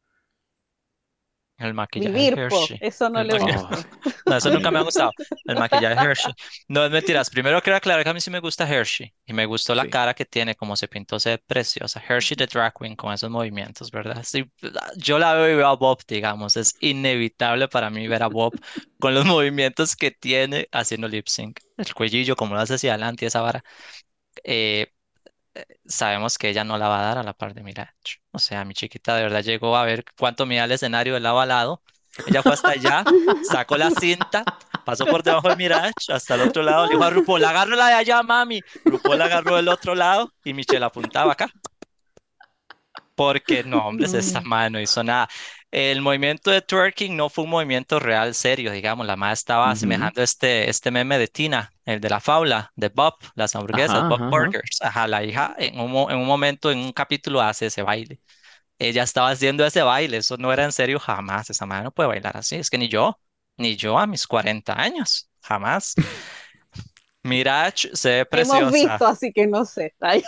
El maquillaje Vivir, de po, Hershey. eso no El le maquillaje. Oh, gustó. No, eso nunca me ha amiga, gustado. El maquillaje de Hershey. No es mentiras. Primero quiero aclarar que a mí sí me gusta Hershey. Y me gustó la sí. cara que tiene, como se pintó, se ve preciosa. Hershey de Drag Queen con esos movimientos, ¿verdad? Sí, yo la veo y veo a Bob, digamos. Es inevitable para mí ver a Bob con los movimientos que tiene haciendo lip sync. El cuellillo, como lo hace hacia adelante, y esa vara. Eh, sabemos que ella no la va a dar a la par de Mirage. O sea, mi chiquita de verdad llegó a ver cuánto mide el escenario de lado a lado. Ella fue hasta allá, sacó la cinta, pasó por debajo de Mirage hasta el otro lado. Le dijo a RuPaul, agárrala de allá, mami. RuPaul la agarró del otro lado y Michelle apuntaba acá. Porque no, hombres, esta madre no hizo nada. El movimiento de twerking no fue un movimiento real serio, digamos. La madre estaba Ujú. asemejando este meme de Tina, el de la fábula, de Bob, las hamburguesas, Ajá, Bob ajá, ajá. Burgers. Ajá, la hija en un momento, en un capítulo, hace ese baile. Ella estaba haciendo ese baile, eso no era en serio jamás. Esa madre no puede bailar así. Es que ni yo a mis 40 años, jamás. Mirage se ve Hemos preciosa. visto, así que no sé. Ay.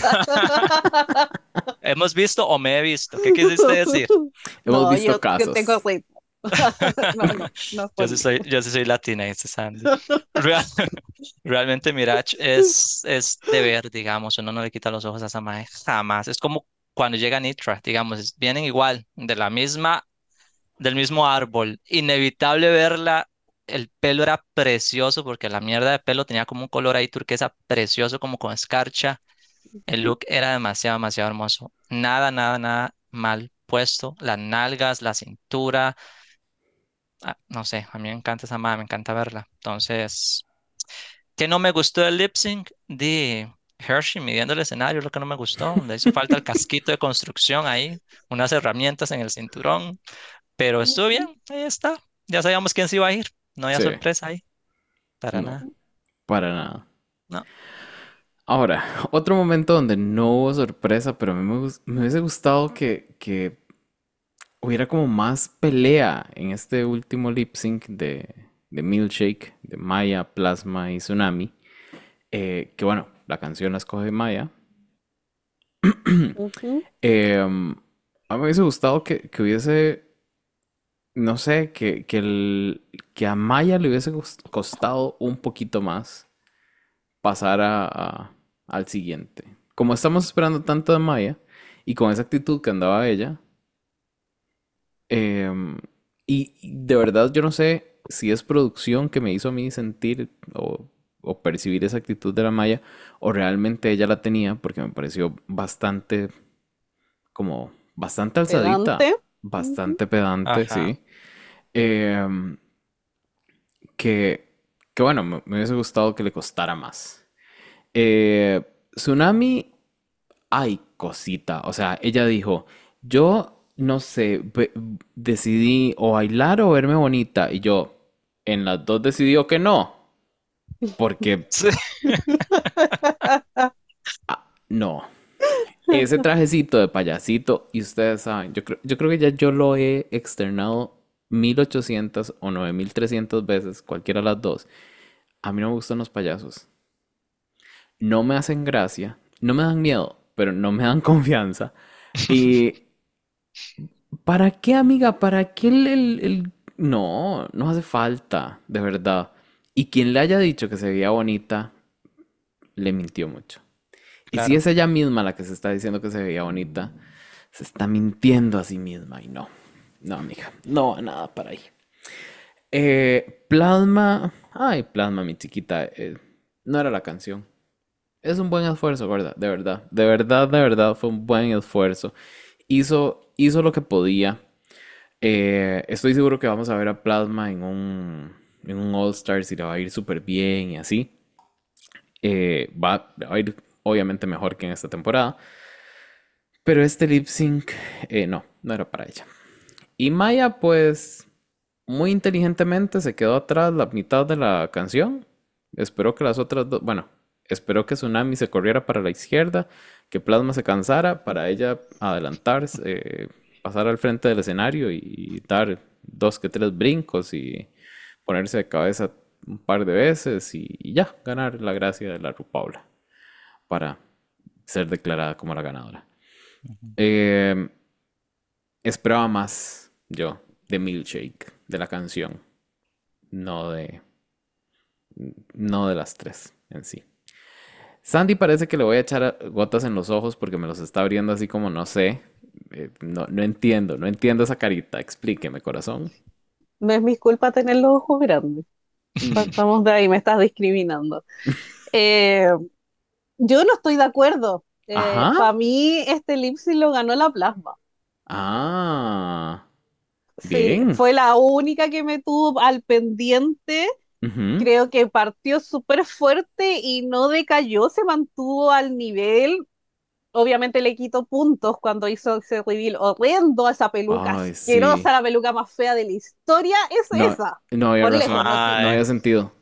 ¿Hemos visto o me he visto? ¿Qué quisiste decir? Hemos No, visto yo que tengo casos. ritmo. No, no, no es por mí. Yo sí soy latina, dice Sandy. Real- realmente Mirage es de ver, digamos, uno no le quita los ojos a esa mae, jamás. Es como cuando llega Nitra, digamos, vienen igual, del mismo árbol. Inevitable verla, el pelo era precioso porque la mierda de pelo tenía como un color ahí turquesa precioso, como con escarcha. El look era demasiado, demasiado hermoso. Nada, nada, nada mal puesto, las nalgas, la cintura. No sé, a mí me encanta esa madre, me encanta verla. Entonces, ¿qué no me gustó del lip sync? De Hershey midiendo el escenario, es lo que no me gustó. Le hizo falta el casquito de construcción ahí, unas herramientas en el cinturón, pero estuvo bien, ahí está. Ya sabíamos quién se iba a ir, no había Sí, sorpresa ahí, para no, nada. para nada. No. Ahora, otro momento donde no hubo sorpresa, pero a mí me hubiese gustado que hubiera como más pelea en este último lip sync de Milkshake, de Maya, Plasma y Tsunami. Que bueno, la canción la escoge Maya. Ujú. A mí me hubiese gustado que hubiese, no sé, que a Maya le hubiese costado un poquito más pasar al siguiente. Como estamos esperando tanto de Maya y con esa actitud que andaba ella, em, y de verdad yo no sé si es producción que me hizo a mí sentir o percibir esa actitud de la Maya o realmente ella la tenía porque me pareció bastante, como, bastante alzadita, Pedante. Ujú. bastante pedante, Ajá. sí. Em, que, que bueno, me hubiese gustado que le costara más. Tsunami, ay, cosita. O sea, ella dijo, yo no sé, decidí o bailar o verme bonita. Y yo, en las dos decidió que no. Porque, Sí. no. Ese trajecito de payasito, y ustedes saben, yo creo que ya yo lo he externado 1800 o 9300 veces, cualquiera de las dos. A mí no me gustan los payasos. No me hacen gracia, no me dan miedo, pero no me dan confianza. Y ¿para qué, amiga? ¿Para qué No, no hace falta, de verdad. Y quien le haya dicho que se veía bonita, le mintió mucho. Y si Claro. es ella misma la que se está diciendo que se veía bonita, se está mintiendo a sí misma. Y no, no, amiga, no va nada para ahí. Plasma, ay, Plasma, mi chiquita, no era la canción. Es un buen esfuerzo, ¿verdad? De verdad, de verdad, de verdad, fue un buen esfuerzo. Hizo lo que podía. Estoy seguro que vamos a ver a Plasma en un All Stars y le va a ir súper bien y así. Va a ir obviamente mejor que en esta temporada. Pero este lip sync, no era para ella. Y Maya, pues, muy inteligentemente se quedó atrás la mitad de la canción. Esperó que las otras dos, bueno, esperó que Tsunami se corriera para la izquierda, que Plasma se cansara para ella adelantarse, pasar al frente del escenario y dar dos que tres brincos y ponerse de cabeza un par de veces y ya, ganar la gracia de la RuPaula para ser declarada como la ganadora. Ujú. Eh, Esperaba más yo de Milkshake, de la canción, no de, no de las tres en sí. Sandy parece que le voy a echar gotas en los ojos porque me los está abriendo así como no sé. No entiendo, no entiendo esa carita. Explíqueme, corazón. No es mi culpa tener los ojos grandes. Mm, Partamos de ahí, me estás discriminando. Eh, yo no estoy de acuerdo. Ajá. Para mí, este lip sync lo ganó la Plasma. Ah, Sí, bien. fue la única que me tuvo al pendiente. Ujú. Creo que partió súper fuerte y no decayó, se mantuvo al nivel. Obviamente le quito puntos cuando hizo ese reveal horrendo, esa peluca Ay, sí. asquerosa, la peluca más fea de la historia, es No, esa, no había por razón. lejos, no No Mae. había sentido.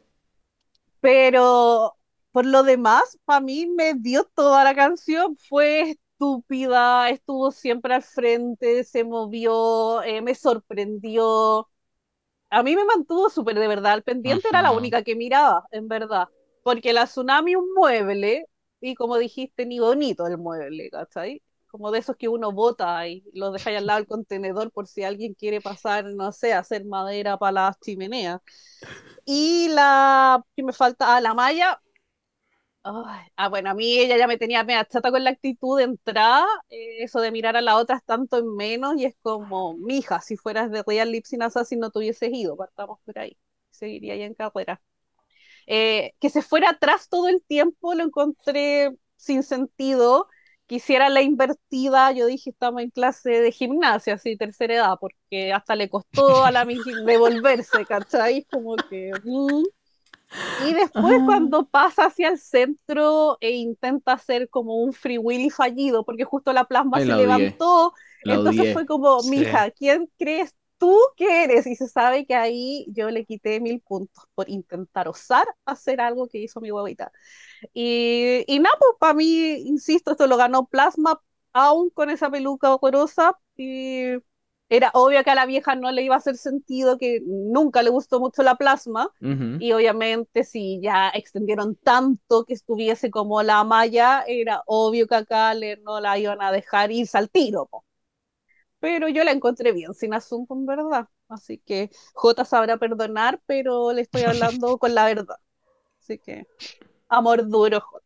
pero por lo demás, para mí me dio toda la canción, fue estúpida, estuvo siempre al frente, se movió, me sorprendió. A mí me mantuvo súper de verdad al pendiente, era la Ujú. única que miraba, en verdad. Porque la Tsunami un mueble, y como dijiste, ni bonito el mueble, ¿cachai? Como de esos que uno bota y los deja ahí al lado del contenedor por si alguien quiere pasar, no sé, a hacer madera para las chimeneas. Y la que me falta, la Maya. Ay, bueno, a mí ella ya me tenía media chata con la actitud de entrada, eso de mirar a las otras tanto en menos, y es como, mija, si fueras de Real Lip Sync Assassin no te hubieses ido, partamos por ahí, seguiría ahí en carrera. Que se fuera atrás todo el tiempo lo encontré sin sentido, que hiciera la invertida, yo dije, estamos en clase de gimnasia, así, tercera edad, porque hasta le costó a la Miji devolverse, ¿cachai? Como que... Y después Ah, cuando pasa hacia el centro e intenta hacer como un free willy fallido, porque justo la plasma ay, se la odié. levantó, La entonces fue odié. como, Sí. mija, ¿quién crees tú que eres? Y se sabe que ahí yo le quité 1000 puntos por intentar osar hacer algo que hizo mi huevita. Y nada, pues para mí, insisto, esto lo ganó Plasma, aún con esa peluca horrorosa. Y era obvio que a la vieja no le iba a hacer sentido, que nunca le gustó mucho la Plasma. Ujú. Y obviamente, si ya extendieron tanto que estuviese como la malla, era obvio que acá no la iban a dejar irse al tiro, po. Pero yo la encontré bien, sin asunto en verdad. Así que J sabrá perdonar, pero le estoy hablando con la verdad. Así que, amor duro, J.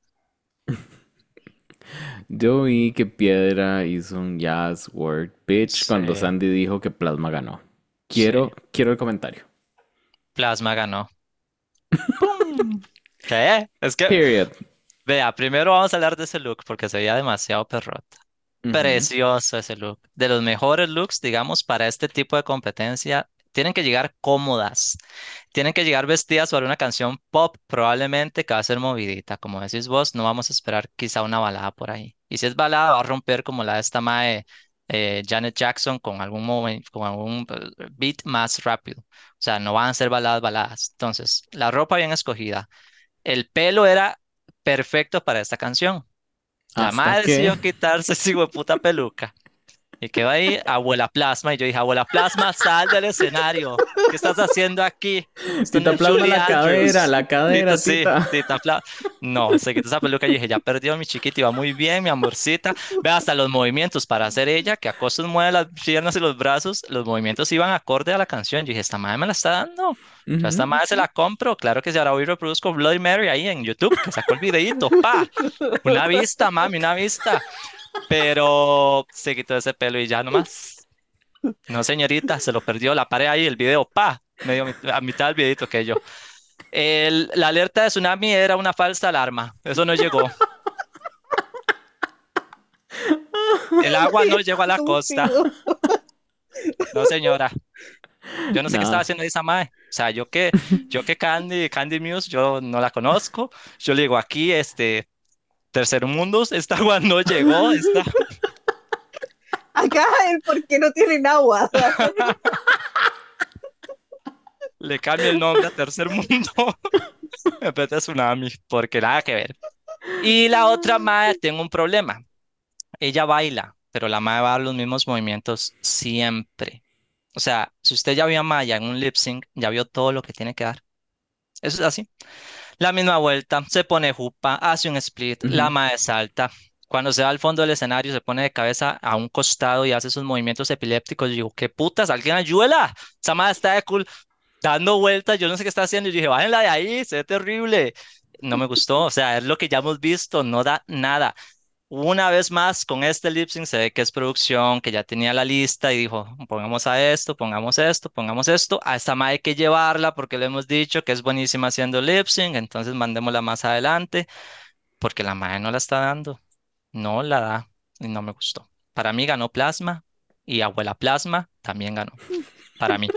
Yo vi que Piedra hizo un Jazz Word Pitch Sí, cuando Sandy dijo que Plasma ganó. sí. Quiero el comentario. Plasma ganó. ¡Pum! ¿Qué? Es que, Period. vea, primero vamos a hablar de ese look porque se veía demasiado perrota. Ujú, Precioso ese look. De los mejores looks, digamos, para este tipo de competencia. Tienen que llegar cómodas. Tienen que llegar vestidas para una canción pop, probablemente que va a ser movidita. Como decís vos, no vamos a esperar quizá una balada por ahí. Y si es balada, va a romper como la de esta mae Janet Jackson con con algún beat más rápido. O sea, no van a ser baladas, baladas. Entonces, la ropa bien escogida. El pelo era perfecto para esta canción. La hasta madre que... decidió quitarse esa puta peluca. Y quedó ahí Abuela Plasma. Y yo dije, Abuela Plasma, sal del escenario. ¿Qué estás haciendo aquí? Esto no Tita es Plasma Julie Andrews. la Tita, cadera, sí, tita. Tita Plasma. No, se quitó esa peluca y dije, ya perdió mi chiquita, iba muy bien, mi amorcita. Ve hasta los movimientos para hacer ella, que a cosas mueve las piernas y los brazos, los movimientos iban acorde a la canción. Yo dije, esta madre me la está dando. Yo a esta Ujú. madre se la compro. Claro que si ahora voy y reproduzco Bloody Mary ahí en YouTube, que sacó el videíto, pa. Una vista, mami, una vista. Pero se quitó ese pelo y ya nomás. No, señorita, se lo perdió. La paré ahí, el video, pa, medio a mitad del videito que yo. La alerta de tsunami era una falsa alarma. Eso no llegó. El agua no Qué llegó a la costa. estúpido. No, señora. Yo no sé qué estaba Nada. haciendo esa mae. O sea, yo que Candy Muse, yo no la conozco. Yo le digo aquí, Tercer Mundos, esta agua no llegó, esta. Acá el por qué no tienen agua. Le cambio el nombre a Tercer Mundo. Me pete tsunami, porque nada que ver. Y la otra mae, tengo un problema. Ella baila, pero la mae va a dar los mismos movimientos siempre. O sea, si usted ya vio a Maya en un lip sync, ya vio todo lo que tiene que dar. Eso es así. La misma vuelta, se pone jupa, hace un split, la Ujú. mae salta. Cuando se va al fondo del escenario, se pone de cabeza a un costado y hace sus movimientos epilépticos. Yo digo, ¿qué putas? ¿Alguien ayúdela? Esa mae está de cool dando vueltas, yo no sé qué está haciendo. Y yo dije, bájenla de ahí, se ve terrible. No me gustó, o sea, es lo que ya hemos visto, no da nada. Una vez más, con este lip sync se ve que es producción, que ya tenía la lista y dijo, pongamos a esto, pongamos esto, pongamos esto. A esta mae hay que llevarla porque le hemos dicho que es buenísima haciendo lip sync, entonces mandémosla más adelante, porque la mae no la está dando, no la da y no me gustó. Para mí ganó Plasma y Abuela Plasma también ganó, para mí.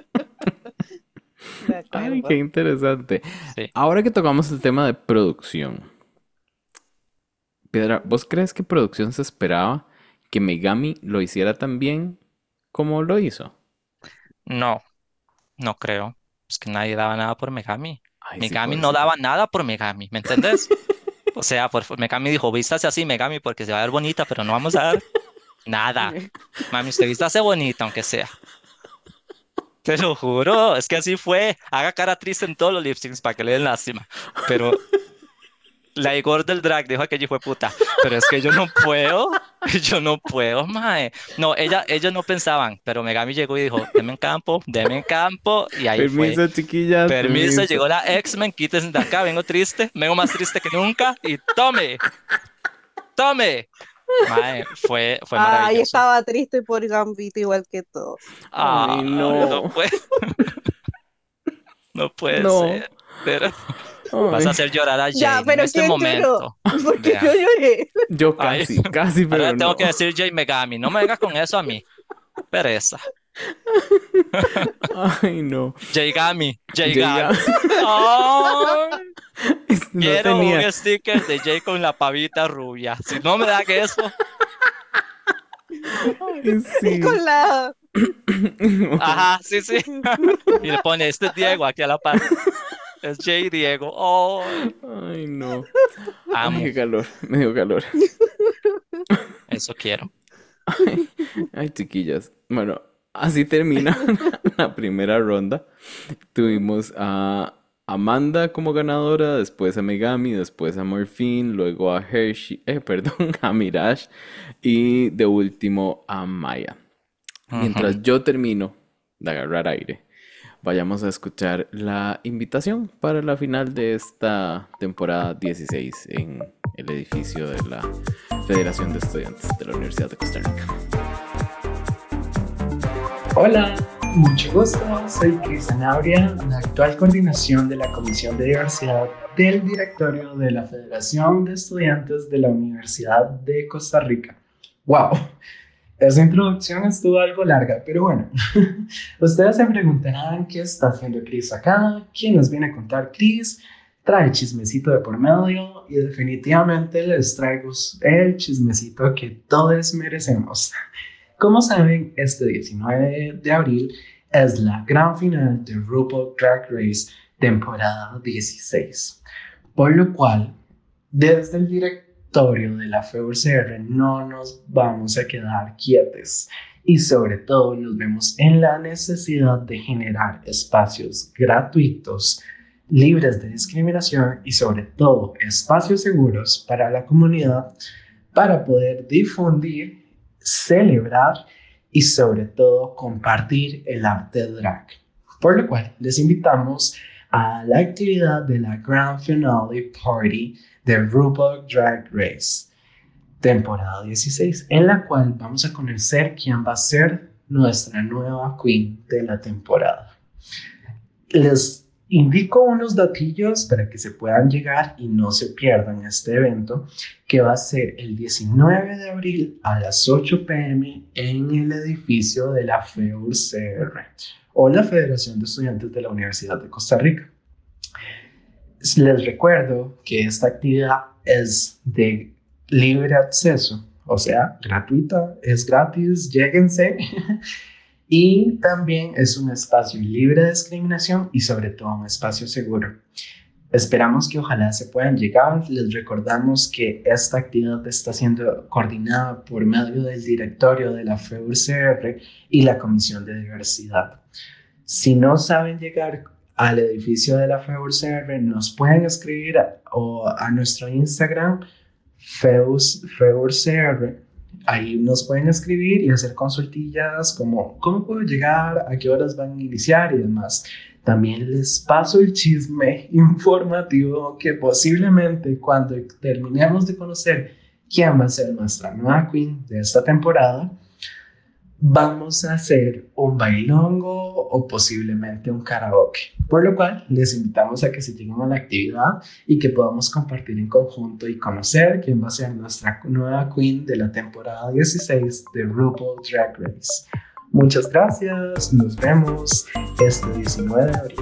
De Ay, qué acuerdo. interesante. Sí. Ahora que tocamos el tema de producción, Piedra, ¿vos crees que producción se esperaba que Megami lo hiciera tan bien como lo hizo? No, no creo. Es que nadie daba nada por Megami. Ay, sí, Megami no pobrecita. daba nada por Megami, ¿me entendés? O sea, Megami dijo, vístase así, Megami, porque se va a ver bonita, pero no vamos a dar nada. Mami, usted vístase bonita, aunque sea. Te lo juro, es que así fue. Haga cara triste en todos los lip syncs para que le den lástima. Pero la Igor del drag dijo aquello fue puta. Pero es que yo no puedo, yo no puedo, mae. No, ellos no pensaban, pero Megami llegó y dijo, deme en campo, y ahí fue. Permiso, chiquillas, Permiso, permiso. llegó la X-Men, quítense de acá, vengo triste, vengo más triste que nunca, y tome, tome. Mae, fue Ay, maravilloso. estaba triste por Gambito igual que todos. Ay, Ah, no no. puede, no puede No. ser. Pero Vas a Ay, hacer llorar a Ya, Jade en pero este ¿quién lloró? momento. Porque Vea. yo lloré. yo Ay, casi, ahora pero tengo no. que decir Jade Megami. No me vengas con eso a mí. Pereza. Ay, no. Jaigami. Llega. Jaigami. Ay, No quiero un tenía. sticker de Jade con la pavita rubia. Si no me dan eso, Ay, Y sí. con la... ajá, sí, sí. Y le pone este es Diego aquí a la par. Es Jay Diego. Ay, Ay, no. Ay, amo. qué calor. Me dio calor. Eso quiero. Ay, chiquillas. Bueno, así termina la primera ronda. Tuvimos a Amanda como ganadora, después a Megami, después a Morphine, luego a Hershey, perdón, a Mirage y de último a Maya. Ujú. Mientras yo termino de agarrar aire, vayamos a escuchar la invitación para la final de esta temporada 16 en el edificio de la Federación de Estudiantes de la Universidad de Costa Rica. Hola, mucho gusto. Soy Cristian Auria, la actual coordinación de la Comisión de Diversidad del Directorio de la Federación de Estudiantes de la Universidad de Costa Rica. ¡Wow! Esa introducción estuvo algo larga, pero bueno. Ustedes se preguntarán qué está haciendo Cris acá, quién nos viene a contar Cris, trae chismecito de por medio y definitivamente les traigo el chismecito que todos merecemos. Como saben, este 19 de abril es la gran final de RuPaul Drag Race temporada 16, por lo cual desde el directorio de la FEUCR no nos vamos a quedar quietos y sobre todo nos vemos en la necesidad de generar espacios gratuitos, libres de discriminación y sobre todo espacios seguros para la comunidad para poder difundir, celebrar y sobre todo compartir el arte drag. Por lo cual les invitamos a la actividad de la Grand Finale Party de RuPaul Drag Race, temporada 16, en la cual vamos a conocer quién va a ser nuestra nueva queen de la temporada. Les indico unos datillos para que se puedan llegar y no se pierdan este evento, que va a ser el 19 de abril a las 8 p.m. en el edificio de la FEUCR o la Federación de Estudiantes de la Universidad de Costa Rica. Les recuerdo que esta actividad es de libre acceso, o sea, gratuita, es gratis, lléguense. Y también es un espacio libre de discriminación y sobre todo un espacio seguro. Esperamos que ojalá se puedan llegar. Les recordamos que esta actividad está siendo coordinada por medio del directorio de la FEUCR y la Comisión de Diversidad. Si no saben llegar al edificio de la FEUCR, nos pueden escribir a nuestro Instagram, FEUCR. Ahí nos pueden escribir y hacer consultillas como cómo puedo llegar, a qué horas van a iniciar y demás. También les paso el chisme informativo que posiblemente cuando terminemos de conocer quién va a ser nuestra nueva queen de esta temporada, vamos a hacer un bailongo o posiblemente un karaoke. Por lo cual les invitamos a que se lleguen a la actividad y que podamos compartir en conjunto y conocer quién va a ser nuestra nueva queen de la temporada 16 de RuPaul Drag Race. Muchas gracias, nos vemos este 19 de abril.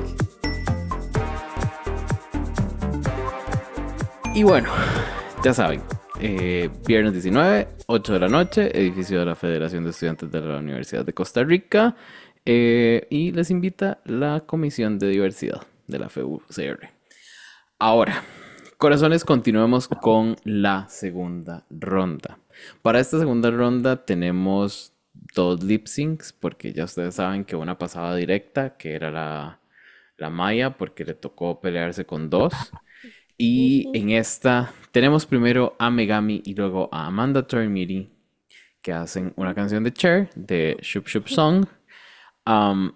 Y bueno, ya saben, viernes 19, 8 de la noche, edificio de la Federación de Estudiantes de la Universidad de Costa Rica. Y les invita la Comisión de Diversidad de la FEUCR. Ahora, corazones, continuemos con la segunda ronda. Para esta segunda ronda tenemos dos lip syncs, porque ya ustedes saben que una pasaba directa, que era la Maya, porque le tocó pelearse con dos. Y en esta tenemos primero a Megami y luego a Amanda Tormiri, que hacen una canción de Cher, de Shoop Shoop Song. Um,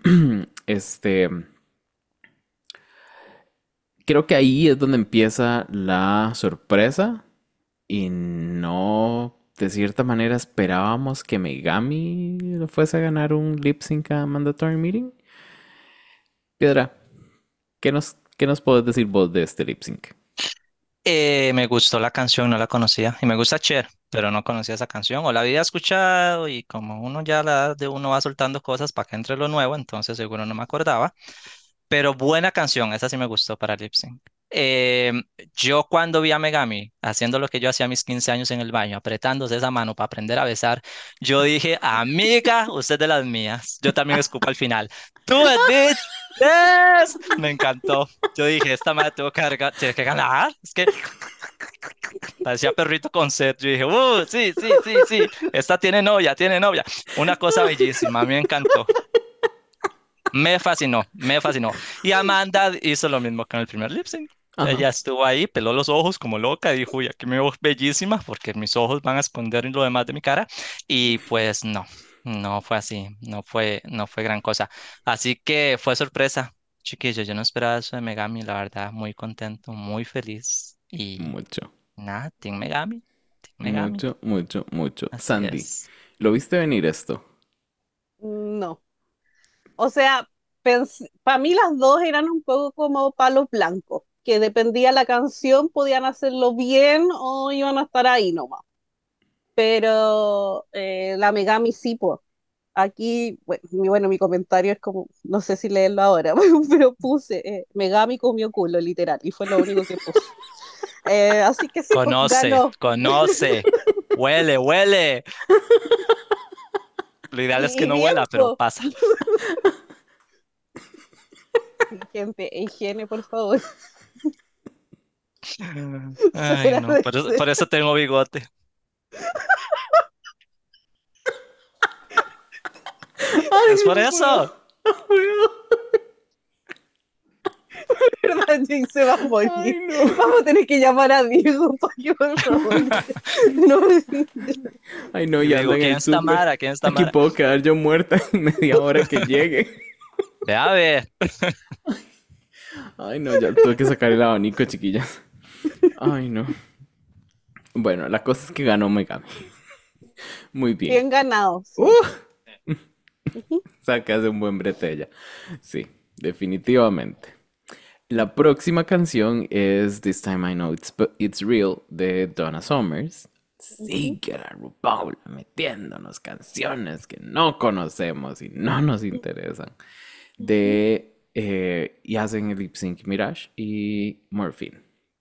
creo que ahí es donde empieza la sorpresa y no, de cierta manera, esperábamos que Megami le fuese a ganar un lip sync a Mandatory Meeting. Piedra, ¿Qué nos puedes decir vos de este lip sync? Me gustó la canción, no la conocía. Y me gusta Cher, pero no conocía esa canción. O la había escuchado y como uno ya a la edad de uno va soltando cosas para que entre lo nuevo, entonces seguro no me acordaba. Pero buena canción, esa sí me gustó para lip sync. Eh, yo cuando vi a Megami haciendo lo que yo hacía a mis 15 años en el baño, apretándose esa mano para aprender a besar, yo dije, amiga, usted es de las mías. Yo también escupo al final. Do it, bitch. Yes. Me encantó. Yo dije, esta madre tiene que ganar. Es que parecía perrito con sed. Yo dije, sí, sí, sí, sí. Esta tiene novia, tiene novia. Una cosa bellísima, a mí me encantó. Me fascinó, me fascinó. Y Amanda hizo lo mismo que en el primer lip sync. Ajá. Ella estuvo ahí, peló los ojos como loca y dijo, uy, aquí me veo bellísima porque mis ojos van a esconder lo demás de mi cara. Y pues no, no fue así, no fue gran cosa. Así que fue sorpresa, chiquillos. Yo no esperaba eso de Megami, la verdad, muy contento, muy feliz. Y Mucho, nada, Team Megami, Team Megami. mucho, mucho, mucho. Así Sandy, es. ¿lo viste venir esto? No. O sea, para mí las dos eran un poco como palos blancos, que dependía la canción, podían hacerlo bien o iban a estar ahí nomás. Pero la Megami sí, pues. Aquí, mi comentario es como, no sé si leerlo ahora, pero puse, Megami comió culo, literal, y fue lo único que puse. Así que sí, pues Conoce, ganó. conoce, huele, huele. Lo ideal es que Y no bien, huela, pero pues. pasa. Gente, higiene, por favor. Ay, Fuera no, de por eso tengo bigote. Ay, Es por no puedo. eso. No puedo. verdad, Jake se va a Ay, morir. no. Vamos a tener que llamar a Diego para que por favor. No, Ay, no, Y y le digo, anda en ¿quién el es súper. Tamara? ¿Quién es Aquí Tamara? puedo quedar yo muerta en media hora que llegue. Ve a ver. Ay, no, ya tuve que sacar el abanico, chiquillas. Ay, no. Bueno, la cosa es que ganó Megami. Muy bien. bien ganado, ¡Uh! sí. Ujú. O sea, que hace un buen brete ella. Sí, definitivamente. La próxima canción es This Time I Know It's Real de Donna Summers. Ujú. Sigue la RuPaul metiéndonos canciones que no conocemos y no nos interesan. Ujú. Y hacen el lip sync Mirage y Morphine.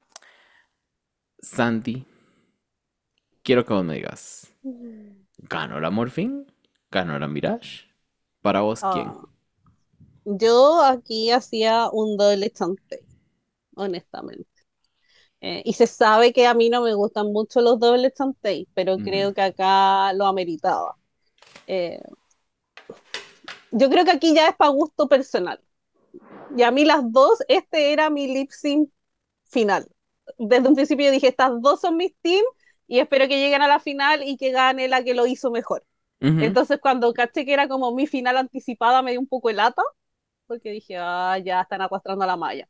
Sandy, quiero que vos me digas, ¿ganó la Morphine? ¿Ganó la Mirage? ¿Para vos quién? Ah, yo aquí hacía un doble chantey, honestamente. Y se sabe que a mí no me gustan mucho los dobles chantey, pero Ujú. creo que acá lo ameritaba. Eh, yo creo que aquí ya es para gusto personal. Y a mí las dos, este era mi lip sync final. Desde un principio dije, estas dos son mis team y espero que lleguen a la final y que gane la que lo hizo mejor. Ujú. Entonces cuando caché que era como mi final anticipada me dio un poco de lata, porque dije, ya están arrastrando a la malla.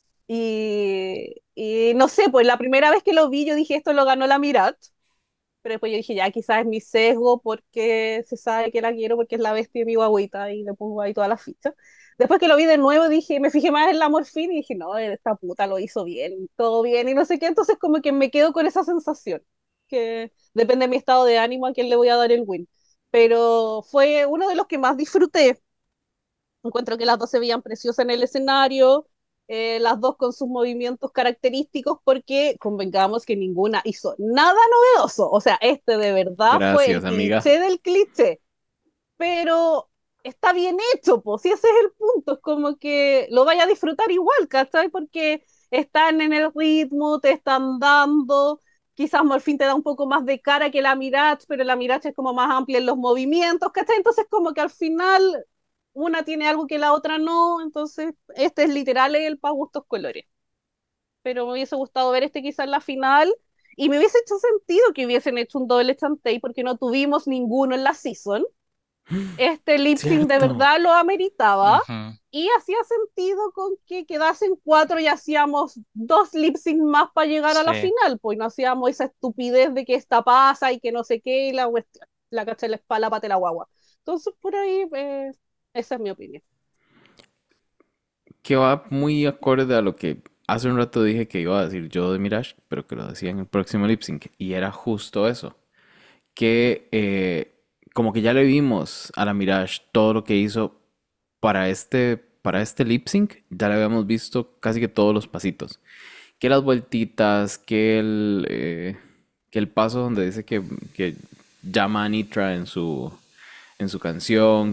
Y no sé, pues la primera vez que lo vi yo dije, esto lo ganó la Mirat, pero después yo dije, ya quizás es mi sesgo porque se sabe que la quiero porque es la bestia de mi guagüita y le pongo ahí todas las fichas. Después que lo vi de nuevo dije, me fijé más en la Morfina y dije, no, esta puta lo hizo bien, todo bien y no sé qué, entonces como que me quedo con esa sensación, que depende de mi estado de ánimo a quién le voy a dar el win. Pero fue uno de los que más disfruté. Encuentro que las dos se veían preciosas en el escenario, las dos con sus movimientos característicos, porque convengamos que ninguna hizo nada novedoso. O sea, este de verdad fue Gracias, el amiga. cliché del cliché, pero está bien hecho, pues, si ese es el punto, es como que lo vaya a disfrutar igual, ¿cachai? Porque están en el ritmo, te están dando. Quizás Morfín te da un poco más de cara que la Mirage, pero la Mirage es como más amplia en los movimientos, ¿cachai? Entonces, como que al final una tiene algo que la otra no, entonces este es literal el para gustos colores. Pero me hubiese gustado ver este quizás en la final y me hubiese hecho sentido que hubiesen hecho un doble chantey porque no tuvimos ninguno en la season. Este lip sync de Cierto. verdad lo ameritaba Ujú. y hacía sentido con que quedasen cuatro y hacíamos dos lip sync más para llegar a la Sí. final, pues no hacíamos esa estupidez de que esta pasa y que no sé qué y la cuestión, la cacha en la espalda pate la guagua. Entonces por ahí esa es mi opinión. que va muy acorde a lo que hace un rato dije que iba a decir yo de Mirage, pero que lo decía en el próximo lip sync. Y era justo eso. Que como que ya le vimos a la Mirage todo lo que hizo para este lip sync. Ya le habíamos visto casi que todos los pasitos. Que las vueltitas, que el paso donde dice que llama a Nitra en su canción,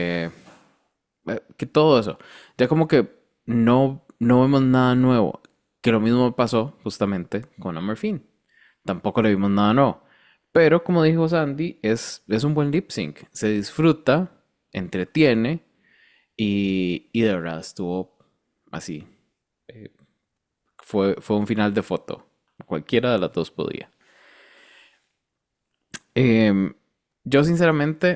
que todo eso. Ya como que no vemos nada nuevo. Que lo mismo pasó justamente con Amorphine. Tampoco le vimos nada nuevo. Pero como dijo Sandy, es un buen lip sync. Se disfruta, entretiene y de verdad estuvo así. eh, fue un final de foto. Cualquiera de las dos podía. Em, yo sinceramente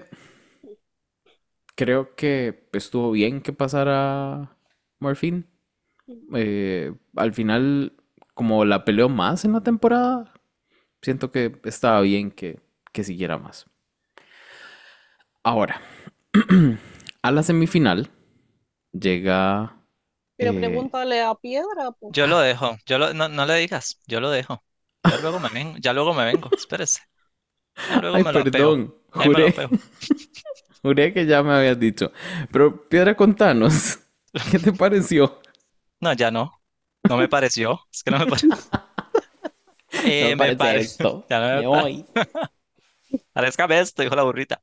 creo que estuvo bien que pasara Morphine. Al final, como la peleó más en la temporada, siento que estaba bien que siguiera más. Ahora, a la semifinal llega... Pero eh, pregúntale a Piedra, po. Yo lo dejo. No, no le digas. Yo lo dejo. Ya luego me vengo. Espérese. Ya luego Ay, me lo apeo. perdón, Ahí me lo apeo. juré que ya me habías dicho. Pero Piedra, contanos, ¿qué te pareció? No, ya no. No me pareció. Es que no me pareció. No me Me parece parece. esto. Ya no me Me voy. parezca esto, dijo la burrita.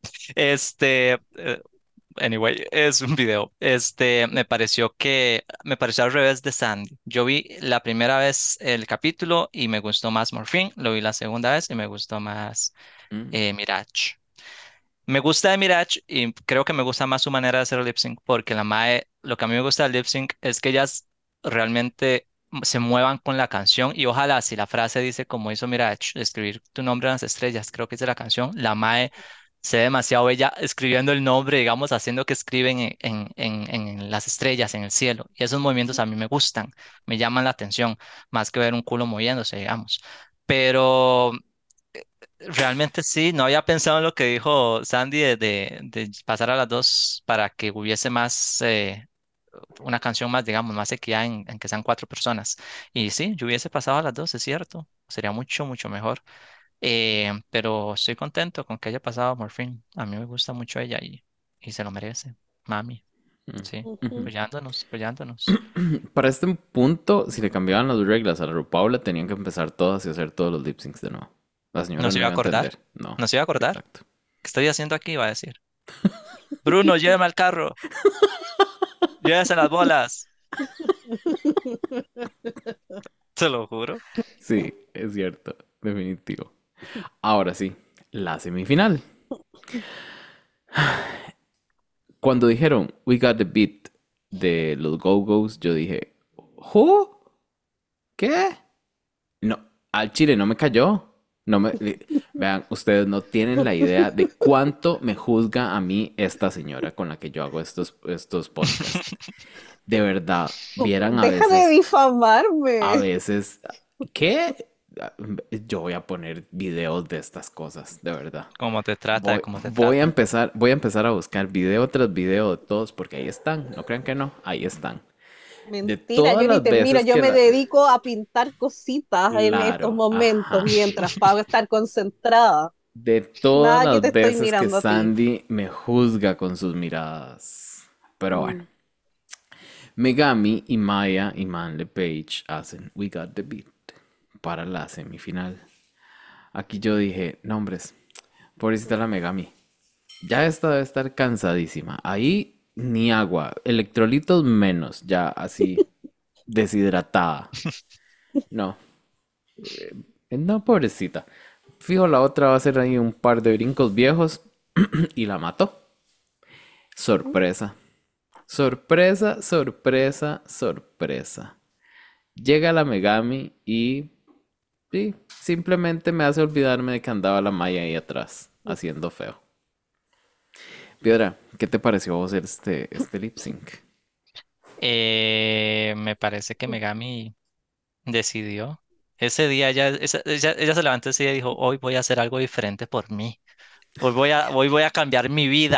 Anyway, es un video. Me pareció al revés de Sandy. Yo vi la primera vez el capítulo y me gustó más Morphine. Lo vi la segunda vez y me gustó más Mm, Mirage. Me gusta de Mirage y creo que me gusta más su manera de hacer el lip sync porque la Mae, lo que a mí me gusta del lip sync es que ellas realmente se muevan con la canción y ojalá si la frase dice como hizo Mirage, escribir tu nombre en las estrellas, creo que es de la canción, la Mae se ve demasiado bella escribiendo el nombre, digamos, haciendo que escriben en las estrellas, en el cielo. Y esos movimientos a mí me gustan, me llaman la atención, más que ver un culo moviéndose, digamos. Pero realmente sí, no había pensado en lo que dijo Sandy de pasar a las dos para que hubiese más, una canción más, digamos, más equidad en que sean cuatro personas. Y sí, yo hubiese pasado a las dos, es cierto, sería mucho, mucho mejor. Pero estoy contento con que haya pasado a Morphine. A mí me gusta mucho ella y se lo merece, mami. mm, Sí, Ujú. ujú. apoyándonos, apoyándonos. Para este punto, si le cambiaban las reglas a la RuPaula, tenían que empezar todas y hacer todos los lip syncs de nuevo. La señora No se no iba a iba a acordar, entender. No, no se iba a acordar. exacto. ¿Qué estoy haciendo aquí? Va a decir. Bruno, llévame al carro, llévese las bolas. Te lo juro. Sí, es cierto, definitivo. Ahora sí, la semifinal. Cuando dijeron We Got the Beat de los Go-Go's, yo dije, ¿Who? ¿Qué? No, al chile no me cayó. No me, vean, ustedes no tienen la idea de cuánto me juzga a mí esta señora con la que yo hago estos podcasts. De verdad, vieran Deja de a difamarme. veces, ¿qué? Yo voy a poner videos de estas cosas, de verdad. ¿Cómo te trata? ¿Cómo te Voy a trata? empezar, voy a empezar a buscar video tras video de todos, porque ahí están. No crean que no, ahí están. De Mentira, todas yo ni las te miro, veces yo que me la... dedico a pintar cositas en estos Claro, momentos ajá. mientras para estar concentrada. De todas Nada que te las estoy veces que mirando a ti. Sandy me juzga con sus miradas. Pero bueno, Mm. Megami y Maya y Manle Page hacen We Got the Beat para la semifinal. Aquí yo dije, no hombres, pobrecita la Megami. Ya esta debe estar cansadísima. Ahí ni agua, electrolitos menos, ya así deshidratada. No, no, pobrecita. Fijo, la otra va a hacer ahí un par de brincos viejos y la mató. Sorpresa. Sorpresa, sorpresa, sorpresa. Llega la Megami y sí, simplemente me hace olvidarme de que andaba la Maya ahí atrás, haciendo feo. Piedra, ¿qué te pareció a vos este lip sync? Me parece que Megami decidió. Ese día ella se levantó ese día y dijo, hoy voy a hacer algo diferente por mí. Hoy voy a cambiar mi vida.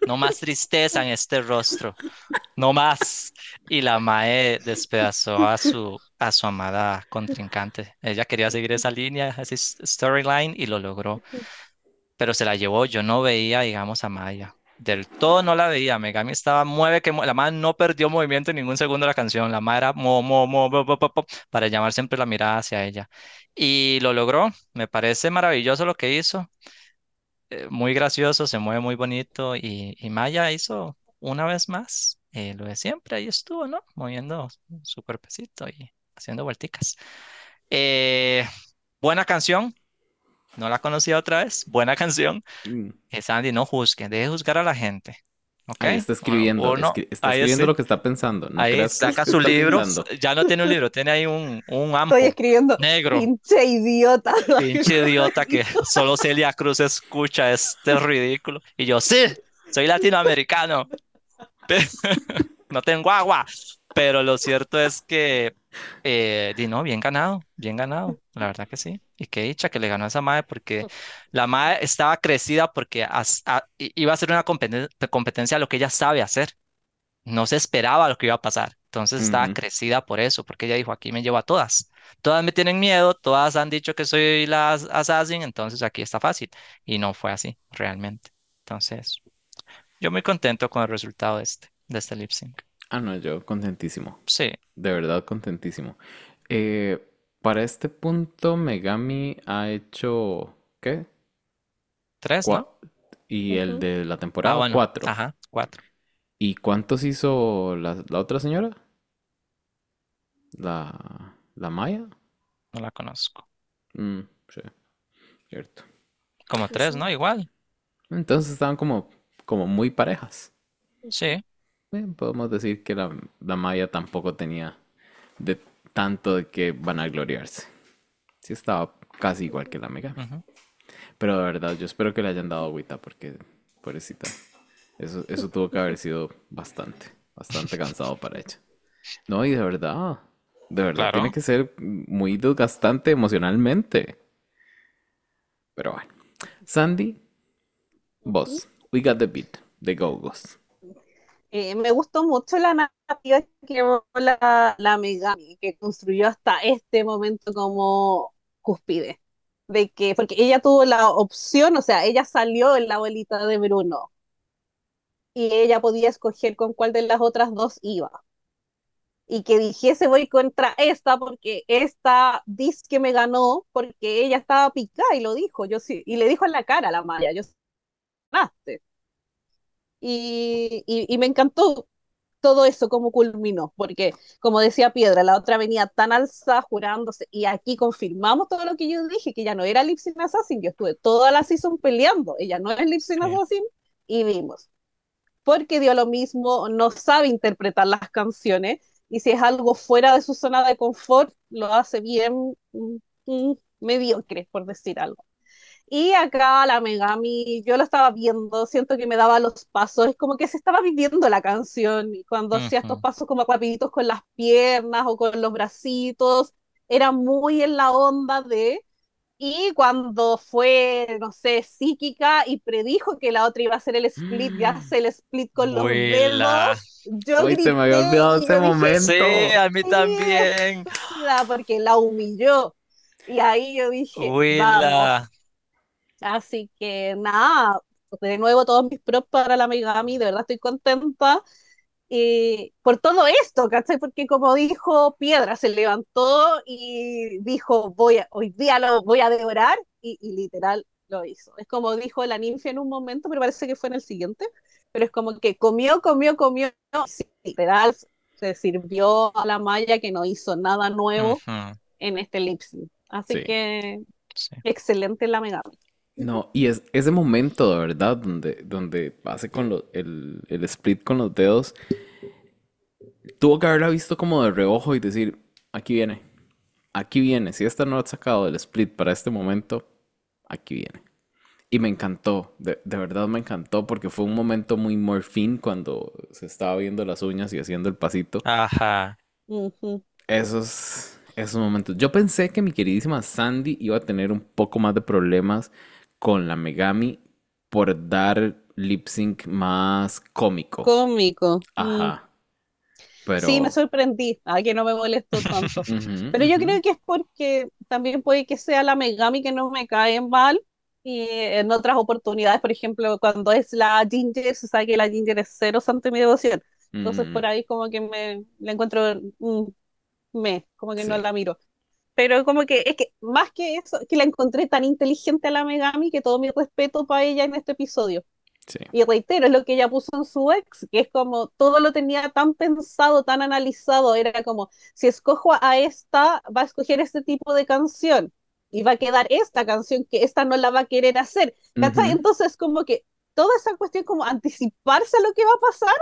No más tristeza en este rostro. No más. Y la Mae despedazó a su amada contrincante. Ella quería seguir esa línea, esa storyline y lo logró. Pero se la llevó. Yo no veía, digamos, a Maya. Del todo no la veía. Megami estaba la Mae no perdió movimiento en ningún segundo de la canción. La Mae era para llamar siempre la mirada hacia ella. Y lo logró. Me parece maravilloso lo que hizo. Muy gracioso, se mueve muy bonito. Y Maya hizo una vez más lo de siempre. Ahí estuvo, ¿no? Moviendo su cuerpecito y haciendo vuelticas. Eh, buena canción. No la conocía otra vez. Buena canción. Mm. Sandy, no juzgue, deje juzgar a la gente. ¿Ok? Ahí está escribiendo, Está ahí escribiendo sí. lo que está pensando. No Ahí creas que saca es que su está libro. pintando. Ya no tiene un libro, tiene ahí un Estoy ampo escribiendo, negro. pinche idiota. Pinche idiota que solo Celia Cruz escucha este ridículo. Y yo, sí, soy latinoamericano. No tengo agua. Pero lo cierto es que, no, bien ganado, bien ganado. La verdad que sí. Y qué dicha que le ganó a esa madre porque la madre estaba crecida porque iba a ser una competencia a lo que ella sabe hacer. No se esperaba lo que iba a pasar. Entonces estaba Ujú. crecida por eso, porque ella dijo, aquí me llevo a todas. Todas me tienen miedo, todas han dicho que soy la assassin, entonces aquí está fácil. Y no fue así, realmente. Entonces, yo muy contento con el resultado de este lip sync. Ah, no, yo contentísimo. Sí, De verdad contentísimo. Eh, para este punto, Megami ha hecho, ¿qué? tres, ¿no? Cua- y el Ujú. de la Ah, temporada, bueno, 4. ajá, cuatro. ¿Y cuántos hizo la otra señora? La Maya. No la conozco. Sí, cierto. Como tres, ¿no? Sí. Igual. Entonces estaban como muy parejas. Sí. Podemos decir que la Maya tampoco tenía de tanto de que vanagloriarse. Sí estaba casi igual que la Megami. Ujú. Pero de verdad, yo espero que le hayan dado agüita porque, pobrecita, eso tuvo que haber sido bastante cansado para ella. No, y de verdad tiene Claro. que ser muy desgastante emocionalmente. Pero bueno. Sandy, Ujú. vos, we got the beat, the Go-Go's. Me gustó mucho la narrativa que llevó la Megami, que construyó hasta este momento como cúspide. De que, porque ella tuvo la opción, o sea, ella salió en la abuelita de Bruno y ella podía escoger con cuál de las otras dos iba. Y que dijese voy contra esta porque esta dice que me ganó porque ella estaba picada y lo dijo, yo sí, y le dijo en la cara a la Maya, yo sí ganaste. Y me encantó todo eso, cómo culminó, porque como decía Piedra, la otra venía tan alzada jurándose, y aquí confirmamos todo lo que yo dije, que ya no era Lip Sync Assassin, yo estuve toda la season peleando, ella no es Lip Sync Sí. Assassin, y vimos, porque dio lo mismo, no sabe interpretar las canciones, y si es algo fuera de su zona de confort, lo hace bien mediocre, por decir algo. Y acá la Megami, yo lo estaba viendo, siento que me daba los pasos, es como que se estaba viviendo la canción, y cuando hacía estos Ujú. pasos como rapiditos con las piernas o con los bracitos, era muy en la onda de... Y cuando fue, no sé, psíquica y predijo que la otra iba a hacer el split, ya hace el split con los Huila. dedos, yo Uy, se me había grité olvidado y ese yo dije, Sí, momento. a mí también. mierda, porque la humilló. Y ahí yo dije, vamos. Huila. Así que nada, de nuevo todos mis props para la Megami, de verdad estoy contenta por todo esto, ¿cachai? Porque como dijo Piedra, se levantó y dijo, hoy día lo voy a devorar y literal lo hizo. Es como dijo la ninfa en un momento, pero parece que fue en el siguiente, pero es como que comió, sí, literal se sirvió a la Maya que no hizo nada nuevo Ujú. en este lip sync. Así Sí. que Sí. excelente la Megami. No, y es ese momento de verdad donde hace el split con los dedos. Tuvo que haberla visto como de reojo y decir, aquí viene, aquí viene. Si esta no ha sacado el split para este momento, aquí viene. Y me encantó, de verdad me encantó porque fue un momento muy morfín cuando se estaba viendo las uñas y haciendo el pasito. Ajá. Ujú. Esos momentos. Yo pensé que mi queridísima Sandy iba a tener un poco más de problemas con la Megami por dar lip sync más cómico. Cómico. Ajá. Sí, me Pero. sorprendí, que no me molestó tanto. Ujú, Pero yo ujú, creo que es porque también puede que sea la Megami que no me cae mal. Y en otras oportunidades, por ejemplo, cuando es la Ginger, se sabe que la Ginger es cero santo de mi devoción. Entonces mm, por ahí como que me la encuentro como que no sí, la miro. Pero como que es que más que eso, que la encontré tan inteligente a la Megami que todo mi respeto para ella en este episodio. sí. Y reitero, es lo que ella puso en su ex, que es como todo lo tenía tan pensado, tan analizado, era como, si escojo a esta, va a escoger este tipo de canción y va a quedar esta canción que esta no la va a querer hacer. ¿Cachai? Ujú, Entonces como que toda esa cuestión como anticiparse a lo que va a pasar,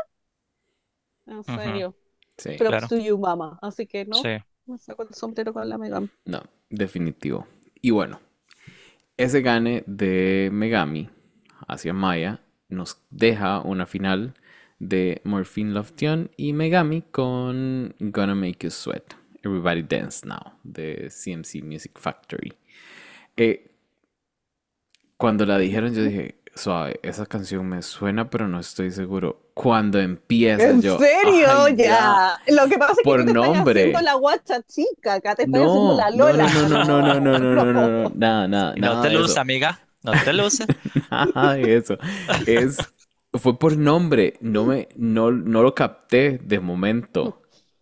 en Ujú, serio, sí. props claro, to you, mama. Así que no, sí. me saco el sombrero con la Megan. No, definitivo. Y bueno, ese gane de Megami hacia Maya nos deja una final de Morphine Love Tune y Megami con Gonna Make You Sweat. Everybody Dance Now de CMC Music Factory. Eh, Cuando la dijeron, yo dije, suave, esa canción me suena, pero no estoy seguro. Cuando empieza, ¿En yo, serio? ay, ya, Ya. Lo que pasa es que por tú te estás haciendo nombre. la guacha chica, acá te estás haciendo No, la no, no, Lola. no, no, no, no, No, no, no, no, no, no. no, nada, nada, Y no nada te de luce, eso. amiga, no te luce. Nada de eso. Es, fue por nombre, no lo capté de momento.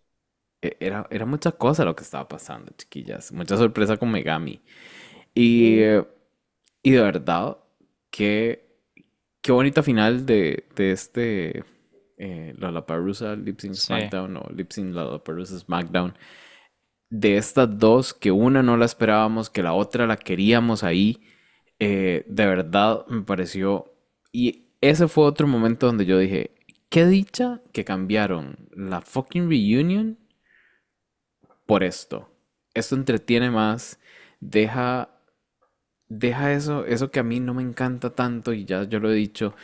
Era mucha cosa lo que estaba pasando, chiquillas. Mucha sorpresa con Megami. Y, Sí. eh, y de verdad, qué, qué bonita final de este Lollapalooza Lip Sync Sí. SmackDown o Lip Sync Lollapalooza SmackDown. De estas dos, que una no la esperábamos, que la otra la queríamos ahí. De verdad me pareció. Y ese fue otro momento donde yo dije, qué dicha que cambiaron la fucking reunion por esto. Esto entretiene más, deja, deja eso que a mí no me encanta tanto, y ya yo lo he dicho,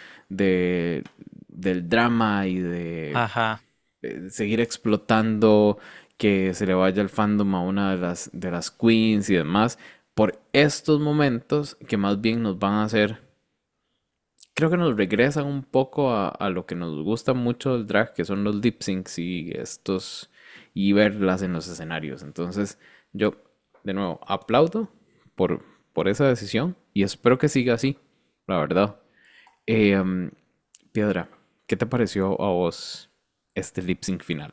del drama y de Ajá. seguir explotando, que se le vaya el fandom a una de las queens y demás, por estos momentos que más bien nos van a hacer. Creo que nos regresan un poco a lo que nos gusta mucho del drag, que son los lip syncs y verlas en los escenarios. Entonces, yo, de nuevo, aplaudo por, por esa decisión y espero que siga así, la verdad. Eh, um, Piedra, ¿qué te pareció a vos este lip sync final?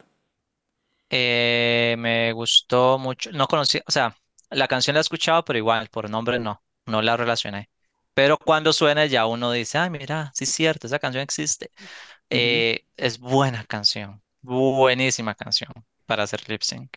Me gustó mucho. No conocí, o sea, la canción la he escuchado, pero igual, por nombre no la relacioné. Pero cuando suena ya uno dice, ah, mira, sí es cierto, esa canción existe. Ujú. Es buena canción, buenísima canción para hacer lip sync.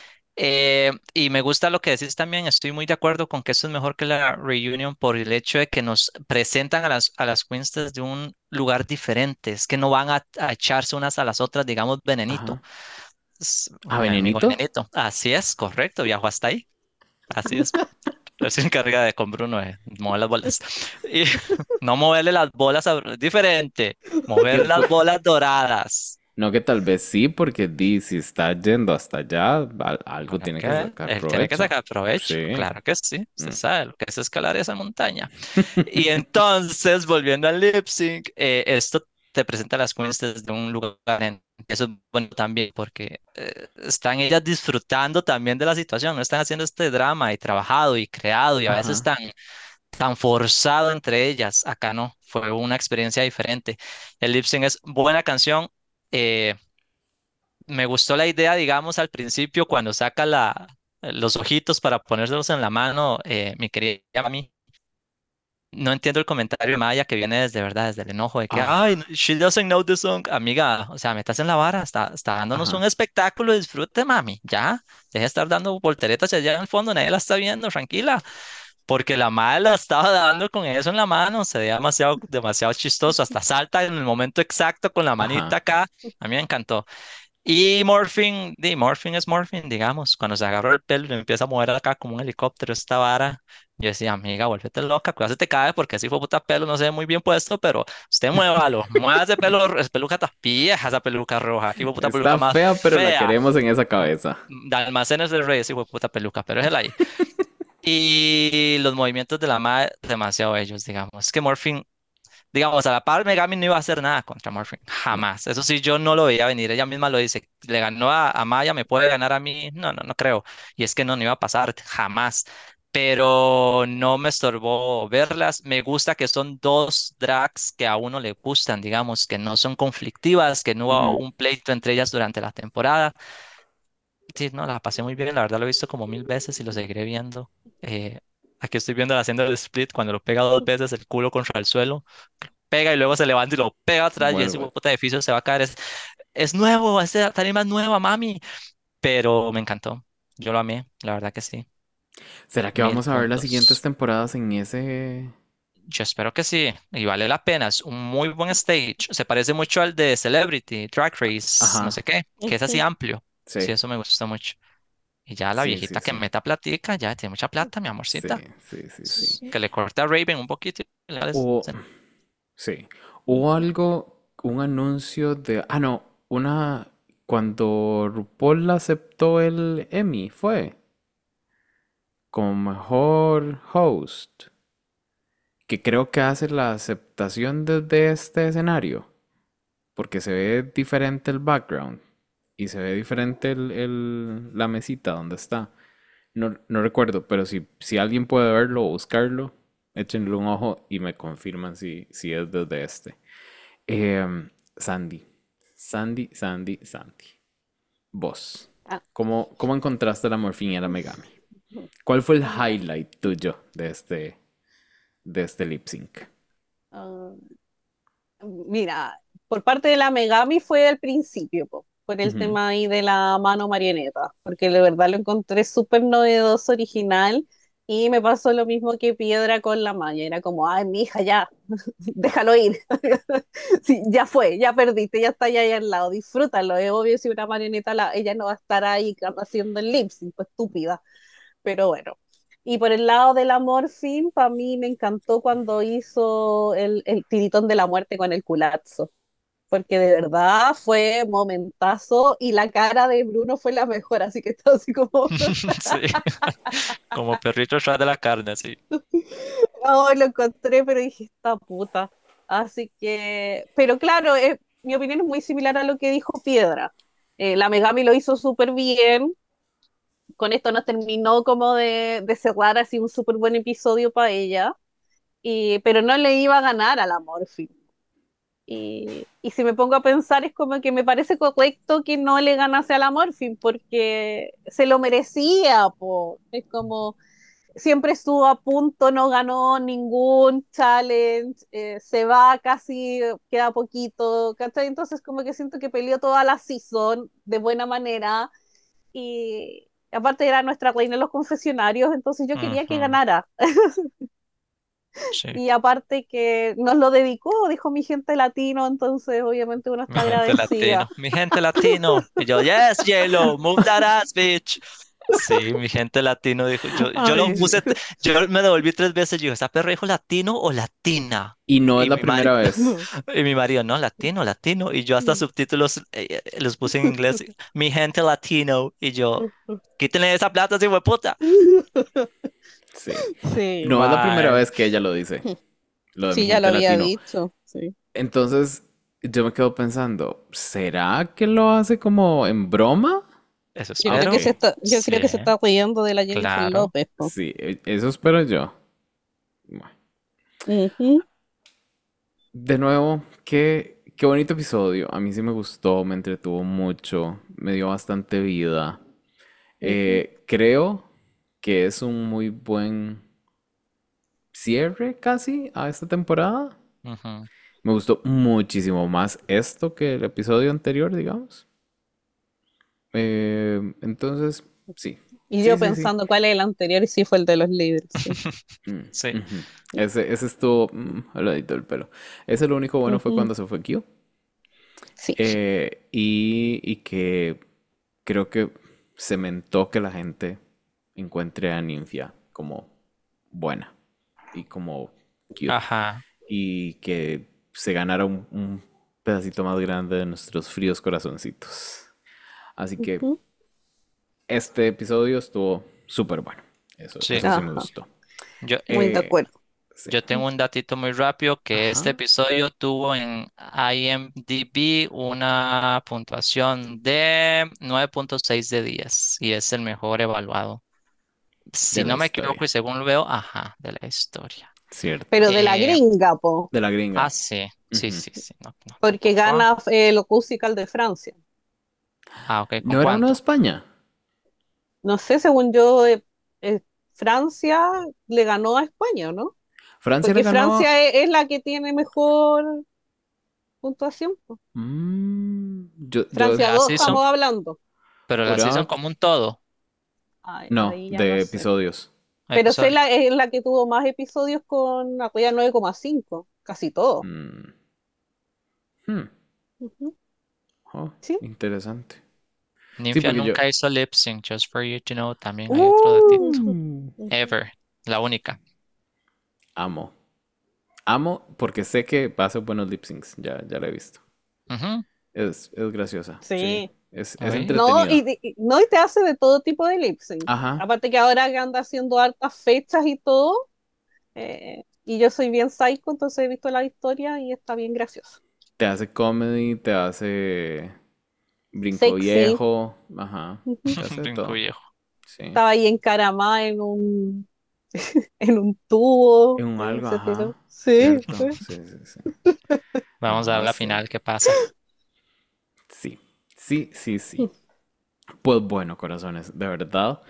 Y me gusta lo que decís también, estoy muy de acuerdo con que esto es mejor que la reunion por el hecho de que nos presentan a las queens desde un lugar diferente, es que no van a echarse unas a las otras, digamos, venenito. Ajá. ¿A Mi amigo Venenito? venenito, así es, correcto, viajó hasta ahí, así es. Él se encarga de con Bruno de mover las bolas. Y no moverle las bolas es diferente, Que mover las pu- bolas doradas. no, que tal vez sí, porque si está yendo hasta allá, algo ¿Para tiene que qué? sacar Él tiene que provecho. sacar provecho, Sí. claro que sí, usted Mm. sabe lo que es escalar esa montaña. Y entonces, volviendo al lip sync, esto te presenta a las queens desde un lugar en eso es bueno también porque están ellas disfrutando también de la situación, no están haciendo este drama y trabajado y creado y a veces Ajá. tan forzado entre ellas. Acá no, fue una experiencia diferente. El lip sync es buena canción. eh, Me gustó la idea, digamos, al principio cuando saca los ojitos para ponérselos en la mano, mi querida mami. No entiendo el comentario de Maya que viene desde verdad, desde el enojo de que, ay, Ah, she doesn't know the song. Amiga, o sea, metas en la vara, está dándonos un ajá. espectáculo, disfrute, mami, ya. Deja de estar dando volteretas allá en el fondo, nadie la está viendo, tranquila. Porque la madre la estaba dando con eso en la mano, se veía demasiado, demasiado chistoso, hasta salta en el momento exacto con la manita Ajá. acá. A mí me encantó. Y Morphine es Morphine, digamos. Cuando se agarra el pelo y empieza a mover acá como un helicóptero esta vara. Yo decía, amiga, vuélvete loca, cuidado se te cae porque así fue puta pelo, no se ve muy bien puesto, pero usted muévalo, mueva ese pelo, es peluca tan vieja, esa peluca roja, aquí fue puta peluca Está más fea, pero la fea. queremos en esa cabeza. De almacenes del rey, sí fue puta peluca, pero es el ahí. Y los movimientos de la madre, demasiado bellos, digamos. Es que Morphine Digamos, a la par Megami no iba a hacer nada contra Morphin, jamás. Eso sí, yo no lo veía venir. Ella misma lo dice, le ganó a Maya, ¿me puede ganar a mí? No, no, no creo. Y es que no, no iba a pasar, jamás. Pero no me estorbó verlas. Me gusta que son dos drags que a uno le gustan, digamos, que no son conflictivas, que no hubo Ujú. un pleito entre ellas durante la temporada. Sí, no, la pasé muy bien, la verdad lo he visto como 1000 veces y lo seguiré viendo. Eh, Aquí estoy viendo la escena del split cuando lo pega 2 veces el culo contra el suelo, pega y luego se levanta y lo pega atrás y ese Bueno, puta edificio se va a caer. Es nuevo, esta tarima es nueva, mami. Pero me encantó. Yo lo amé, la verdad que sí. ¿será que Mil vamos a ver las siguientes puntos. temporadas en ese? Yo espero que sí, y vale la pena. Es un muy buen stage. Se parece mucho al de Celebrity, Drag Race, no sé Ajá, qué, que es así Ujú. amplio. Sí, sí, eso me gustó mucho. Y ya la sí, sí, viejita que sí, meta platica, ya tiene mucha plata, mi sí, amorcita. sí, sí, sí. Sí. Que le corta a Raven un poquito y O, sí, hubo algo, un anuncio de, no, cuando RuPaul aceptó el Emmy, fue como mejor host, que creo que hace la aceptación desde este escenario, porque se ve diferente el background y se ve diferente la mesita donde está. No, no recuerdo, pero si alguien puede verlo o buscarlo, échenle un ojo y me confirman si es desde este. Sandy, Sandy. Vos, Ah, ¿cómo encontraste la morfina y la Megami? ¿Cuál fue el ya. highlight tuyo de este lip sync? Ah, mira, por parte de la Megami fue al principio, po, por el Ujú. tema ahí de la mano marioneta, porque de verdad lo encontré súper novedoso, original, y me pasó lo mismo que Piedra con la Maya, era como, ay, mi hija, ya, déjalo ir, sí, ya fue, ya perdiste, ya está ahí al lado, disfrútalo, es obvio si una marioneta, ella no va a estar ahí haciendo el lip sync, pues estúpida. Pero bueno. Y por el lado de la Morphin, para mí me encantó cuando hizo el tiritón de la muerte con el culazo, porque de verdad fue momentazo y la cara de Bruno fue la mejor, así que estaba así como, Sí, como perrito atrás de la carne, sí. oh, lo encontré, pero dije, esta puta. Así que, pero claro, mi opinión es muy similar a lo que dijo Piedra. La Megami lo hizo súper bien, con esto nos terminó como de cerrar así un súper buen episodio para ella, pero no le iba a ganar a la Morphy. Y si me pongo a pensar, es como que me parece correcto que no le ganase a la Morphin porque se lo merecía, po. Es como siempre estuvo a punto, no ganó ningún challenge, se va casi, queda poquito, ¿cachai? Entonces como que siento que peleó toda la season de buena manera y aparte era nuestra reina de los confesionarios, entonces yo quería que Ujú, ganara. sí. Y aparte que nos lo dedicó, dijo mi gente latino, entonces obviamente uno Mi está gente agradecida. latino, mi gente latino. Y yo, yes, J-Lo, move that ass, bitch. Sí, mi gente latino dijo, yo lo Ay, sí. puse, yo me devolví 3 veces y digo, ¿esta perra dijo latino o latina? Y no es Y la mi marido, primera vez. y mi marido, no, latino, latino. Y yo hasta subtítulos los puse en inglés, mi gente latino. Y yo, quítenle esa plata, si fue puta. Sí. Sí, No es la primera Mae, vez que ella lo dice, lo de mi sí, ya lo gente había latino. dicho, sí. Entonces, yo me quedo pensando, ¿será que lo hace como en broma? eso Yo Ah, creo ok. que espero. yo Sí, creo que se está riendo de la Jennifer claro. López, po. Sí, eso espero yo. Bueno. Ujú, De nuevo, qué bonito episodio. A mí sí me gustó, me entretuvo mucho, me dio bastante vida. ujú. Creo que es un muy buen cierre casi a esta temporada. Ujú. Me gustó muchísimo más esto que el episodio anterior, digamos. Entonces, sí, Y sí, yo sí, sí. pensando cuál es el anterior y sí fue el de los líderes, sí. Sí. Ujú. Ese estuvo aladito del pelo. Ese lo único bueno fue Ujú, cuando se fue Q. sí. Y que creo que cementó que la gente encuentre a Ninfia como buena y como cute. Ajá. Y que se ganara un pedacito más grande de nuestros fríos corazoncitos. Así que Ujú. este episodio estuvo súper bueno. Eso, Sí. eso sí me Ajá, gustó. Yo, muy de Eh, acuerdo. Sí. Yo tengo un datito muy rápido que este Ajá. episodio tuvo en IMDb una puntuación de 9.6 de 10 y es el mejor evaluado. Si De la no me equivoco y historia. según lo veo, ajá, de la historia. Cierto. Pero de la Eh, gringa, po, De la gringa. sí, sí, Ujú. sí, sí, no, no, porque tampoco. gana lo musical de Francia. Ah, ok, ¿con ¿No era uno de cuánto? España? No sé, según yo, Francia le ganó a España, ¿no? Francia le Porque ganó. Francia es la que tiene mejor puntuación, po. Yo, De Francia la 2 season, estamos hablando. pero la season ahora, como un todo. Ay, no, ahí ya no de sé. episodios. Pero sé Episodios. es la que tuvo más episodios con apoya 9,5 casi todo. Mm, hmm, Ujú. oh, Sí. interesante. Sí, Ninfia porque yo. nunca hizo lip sync, just for you to know. También hay otro datito. Ujú. Ever. La única. Amo. Amo porque sé que hace buenos lip syncs. Ya la he visto. Ujú. Es graciosa, sí. Sí. Es Oí. No, entretenida. no, y te hace de todo tipo de lip sync. Ajá. Aparte que ahora que anda haciendo hartas fechas y todo, y yo soy bien psycho, entonces he visto la historia y está bien gracioso. Te hace comedy, te hace brinco Sexy. viejo. Ajá. Ujú. Te hace de Brinco todo. viejo. Sí. Estaba ahí encaramada en un, en un tubo, En un algo, se tiró. ajá. Sí, Cierto. sí. Sí, sí, sí. Vamos a ver No, la sí. final qué pasa. Sí. Sí, sí, sí. Pues bueno, corazones, de verdad.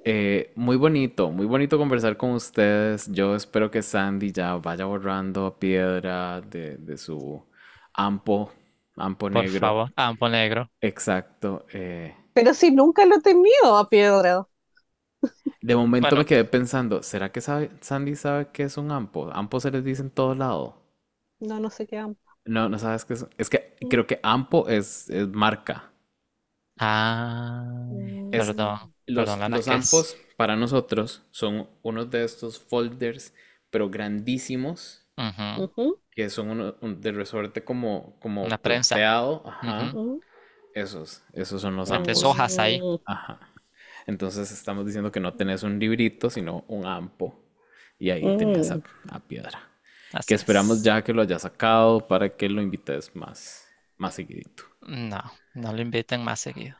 Muy bonito conversar con ustedes. Yo espero que Sandy ya vaya borrando piedra de su ampo, ampo Por negro. favor. Ampo negro. Exacto. Pero si nunca lo he temido a Piedra. De momento Bueno, me quedé pensando, ¿será que Sandy sabe qué es un ampo? Ampo se les dice en todo lado. No, no sé qué amo. No, no sabes qué es. Es que creo que ampo es marca. ah, Es, perdón. Mm, Perdón, Lana, los ¿qué es? ampos para nosotros son unos de estos folders, pero grandísimos, Ujú. ujú, que son de resorte como Una prensa. plateado. Ajá. Ujú. ujú, Esos son los Metes ampos. hojas ahí. mm. Ajá. Entonces estamos diciendo que no tenés un librito, sino un ampo. Y ahí tenés Mm. a piedra. Que Así esperamos es. ya que lo haya sacado para que lo invites más seguidito. No, no lo inviten más seguido.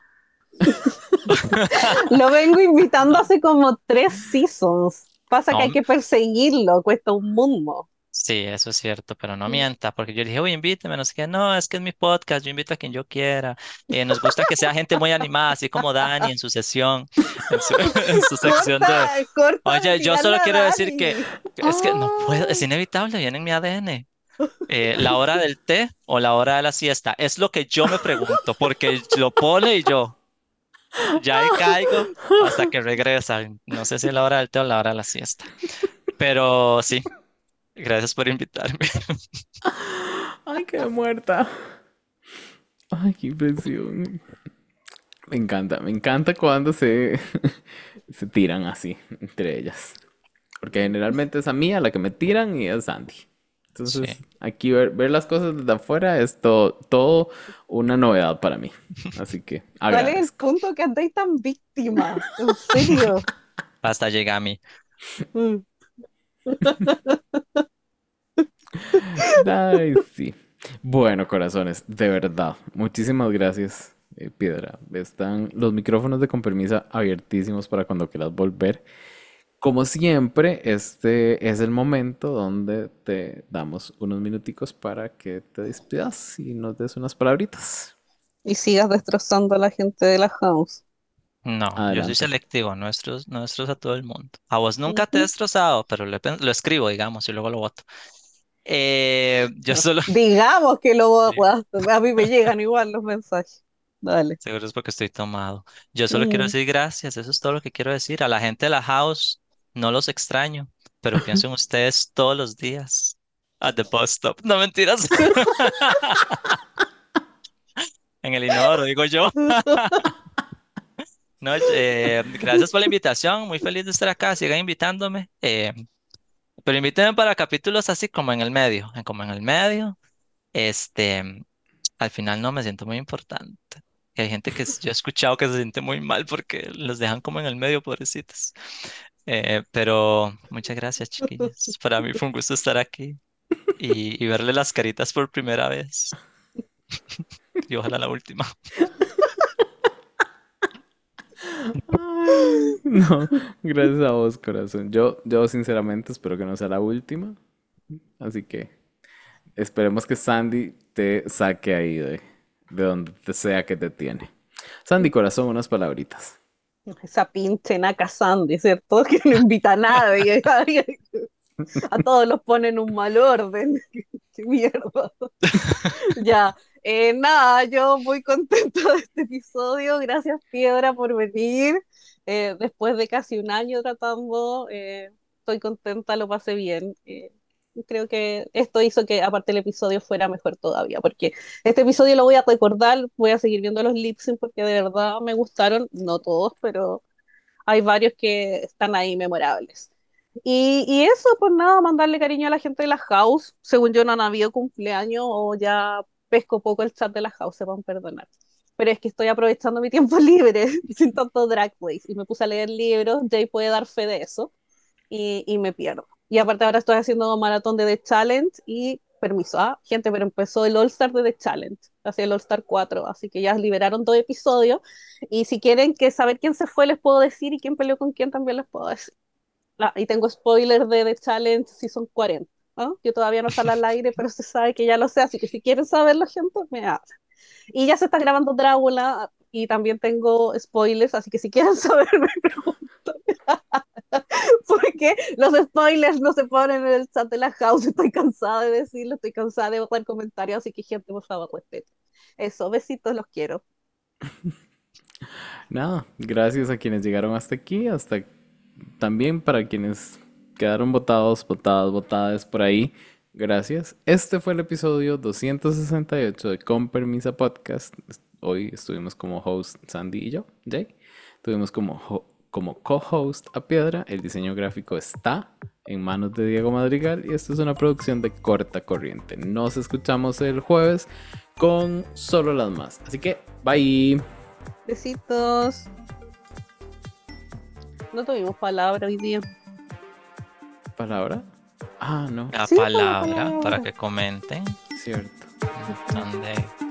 Lo vengo invitando No, hace como 3 seasons. Pasa que hay no, que perseguirlo, cuesta un mundo. sí, eso es cierto, pero no Mm. mienta, porque yo le dije, uy, invíteme, no sé qué, no, es que es mi podcast, yo invito a quien yo quiera. Nos gusta que sea gente muy animada, así como Dani en su sesión, en su sección de, Corta, corta de oye, yo tirarla solo a quiero decir Dani. que es que no puedo, es ¡Ay! inevitable, viene en mi ADN. La hora del té o la hora de la siesta, es lo que yo me pregunto, porque lo pone y yo ya ahí caigo hasta que regresa. No sé si es la hora del té o la hora de la siesta, pero sí, gracias por invitarme. ¡Ay, qué muerta! ¡Ay, qué impresión! Me encanta cuando se tiran así entre ellas. Porque generalmente es a mí a la que me tiran y es Sandy. Sí. Entonces, aquí ver las cosas desde afuera es todo una novedad para mí. Así que ¿Cuál es el agradezco. punto que andáis tan víctima? En serio. Hasta llega a mí. Mm. Ay, sí. Bueno, corazones, de verdad, muchísimas gracias, Piedra. Están los micrófonos de Con Permisa abiertísimos para cuando quieras volver. Como siempre, este es el momento donde te damos unos minuticos para que te despidas y nos des unas palabritas. Y sigas destrozando a la gente de la house. No, yo soy Adelante. selectivo, nuestros a todo el mundo. A vos nunca te he Ujú. destrozado, pero lo escribo, digamos, y luego lo voto. Yo No, solo, digamos que lo sí, a mí me llegan igual los mensajes. Dale. seguro es porque estoy tomado. Yo solo quiero Mm. decir gracias, eso es todo lo que quiero decir. A la gente de la house, no los extraño, pero pienso en ustedes todos los días. At the bus stop. No mentiras. En el inodoro, digo yo. No, gracias por la invitación, muy feliz de estar acá, sigan invitándome, pero invítenme para capítulos así como en el medio, como en el medio, este, al final no me siento muy importante. Y hay gente que yo he escuchado que se siente muy mal porque los dejan como en el medio, pobrecitos. Pero muchas gracias, chiquillos. Para mí fue un gusto estar aquí y verle las caritas por primera vez. Y ojalá la última. Ay, no, gracias a vos, corazón. Yo sinceramente espero que no sea la última. Así que esperemos que Sandy te saque ahí de donde te sea que te tiene. Sandy, corazón, unas palabritas. Esa pinche naca Sandy, ¿cierto? Que no invita a nadie. A todos los pone en un mal orden. Qué mierda. Ya, nada, yo muy contenta de este episodio. Gracias, Piedra, por venir. Después de casi un año tratando, estoy contenta, lo pasé bien. Creo que esto hizo que, aparte, el episodio fuera mejor todavía, porque este episodio lo voy a recordar, voy a seguir viendo los lip sync porque de verdad me gustaron, no todos, pero hay varios que están ahí memorables. Y eso, pues nada, mandarle cariño a la gente de la house. Según yo, no han habido cumpleaños o ya pesco poco el chat de la house, se van a perdonar. Pero es que estoy aprovechando mi tiempo libre sin tanto drag race y me puse a leer libros. Jay puede dar fe de eso y me pierdo. Y aparte, ahora estoy haciendo maratón de The Challenge y permiso, gente, pero empezó el All Star de The Challenge, así el All Star 4, así que ya liberaron 2 episodios. Y si quieren que saber quién se fue, les puedo decir, y quién peleó con quién también les puedo decir. Y tengo spoiler de The Challenge Season 40, ¿no? Yo todavía no sale al aire, pero se sabe que ya lo sé, así que si quieren saberlo, gente, me hablan. Y ya se está grabando Drácula y también tengo spoilers, así que si quieren saber, me preguntan. Porque los spoilers no se ponen en el chat de la house, estoy cansada de decirlo, estoy cansada de botar comentarios, así que gente, por favor, respeten. Eso, besitos, los quiero. Nada, gracias a quienes llegaron hasta aquí, hasta también para quienes quedaron votados, votadas, votadas por ahí. Gracias. Este fue el episodio 268 de Con Permisa Podcast. Hoy estuvimos como host Sandy y yo, Jay. Tuvimos como co-host a Piedra. El diseño gráfico está en manos de Diego Madrigal y esto es una producción de Corta Corriente. Nos escuchamos el jueves con Solo las Más. Así que, bye. Besitos. No tuvimos palabra hoy día. ¿Palabra? Ah, no, La Sí, pues, la palabra para palabra. que comenten. cierto. Donde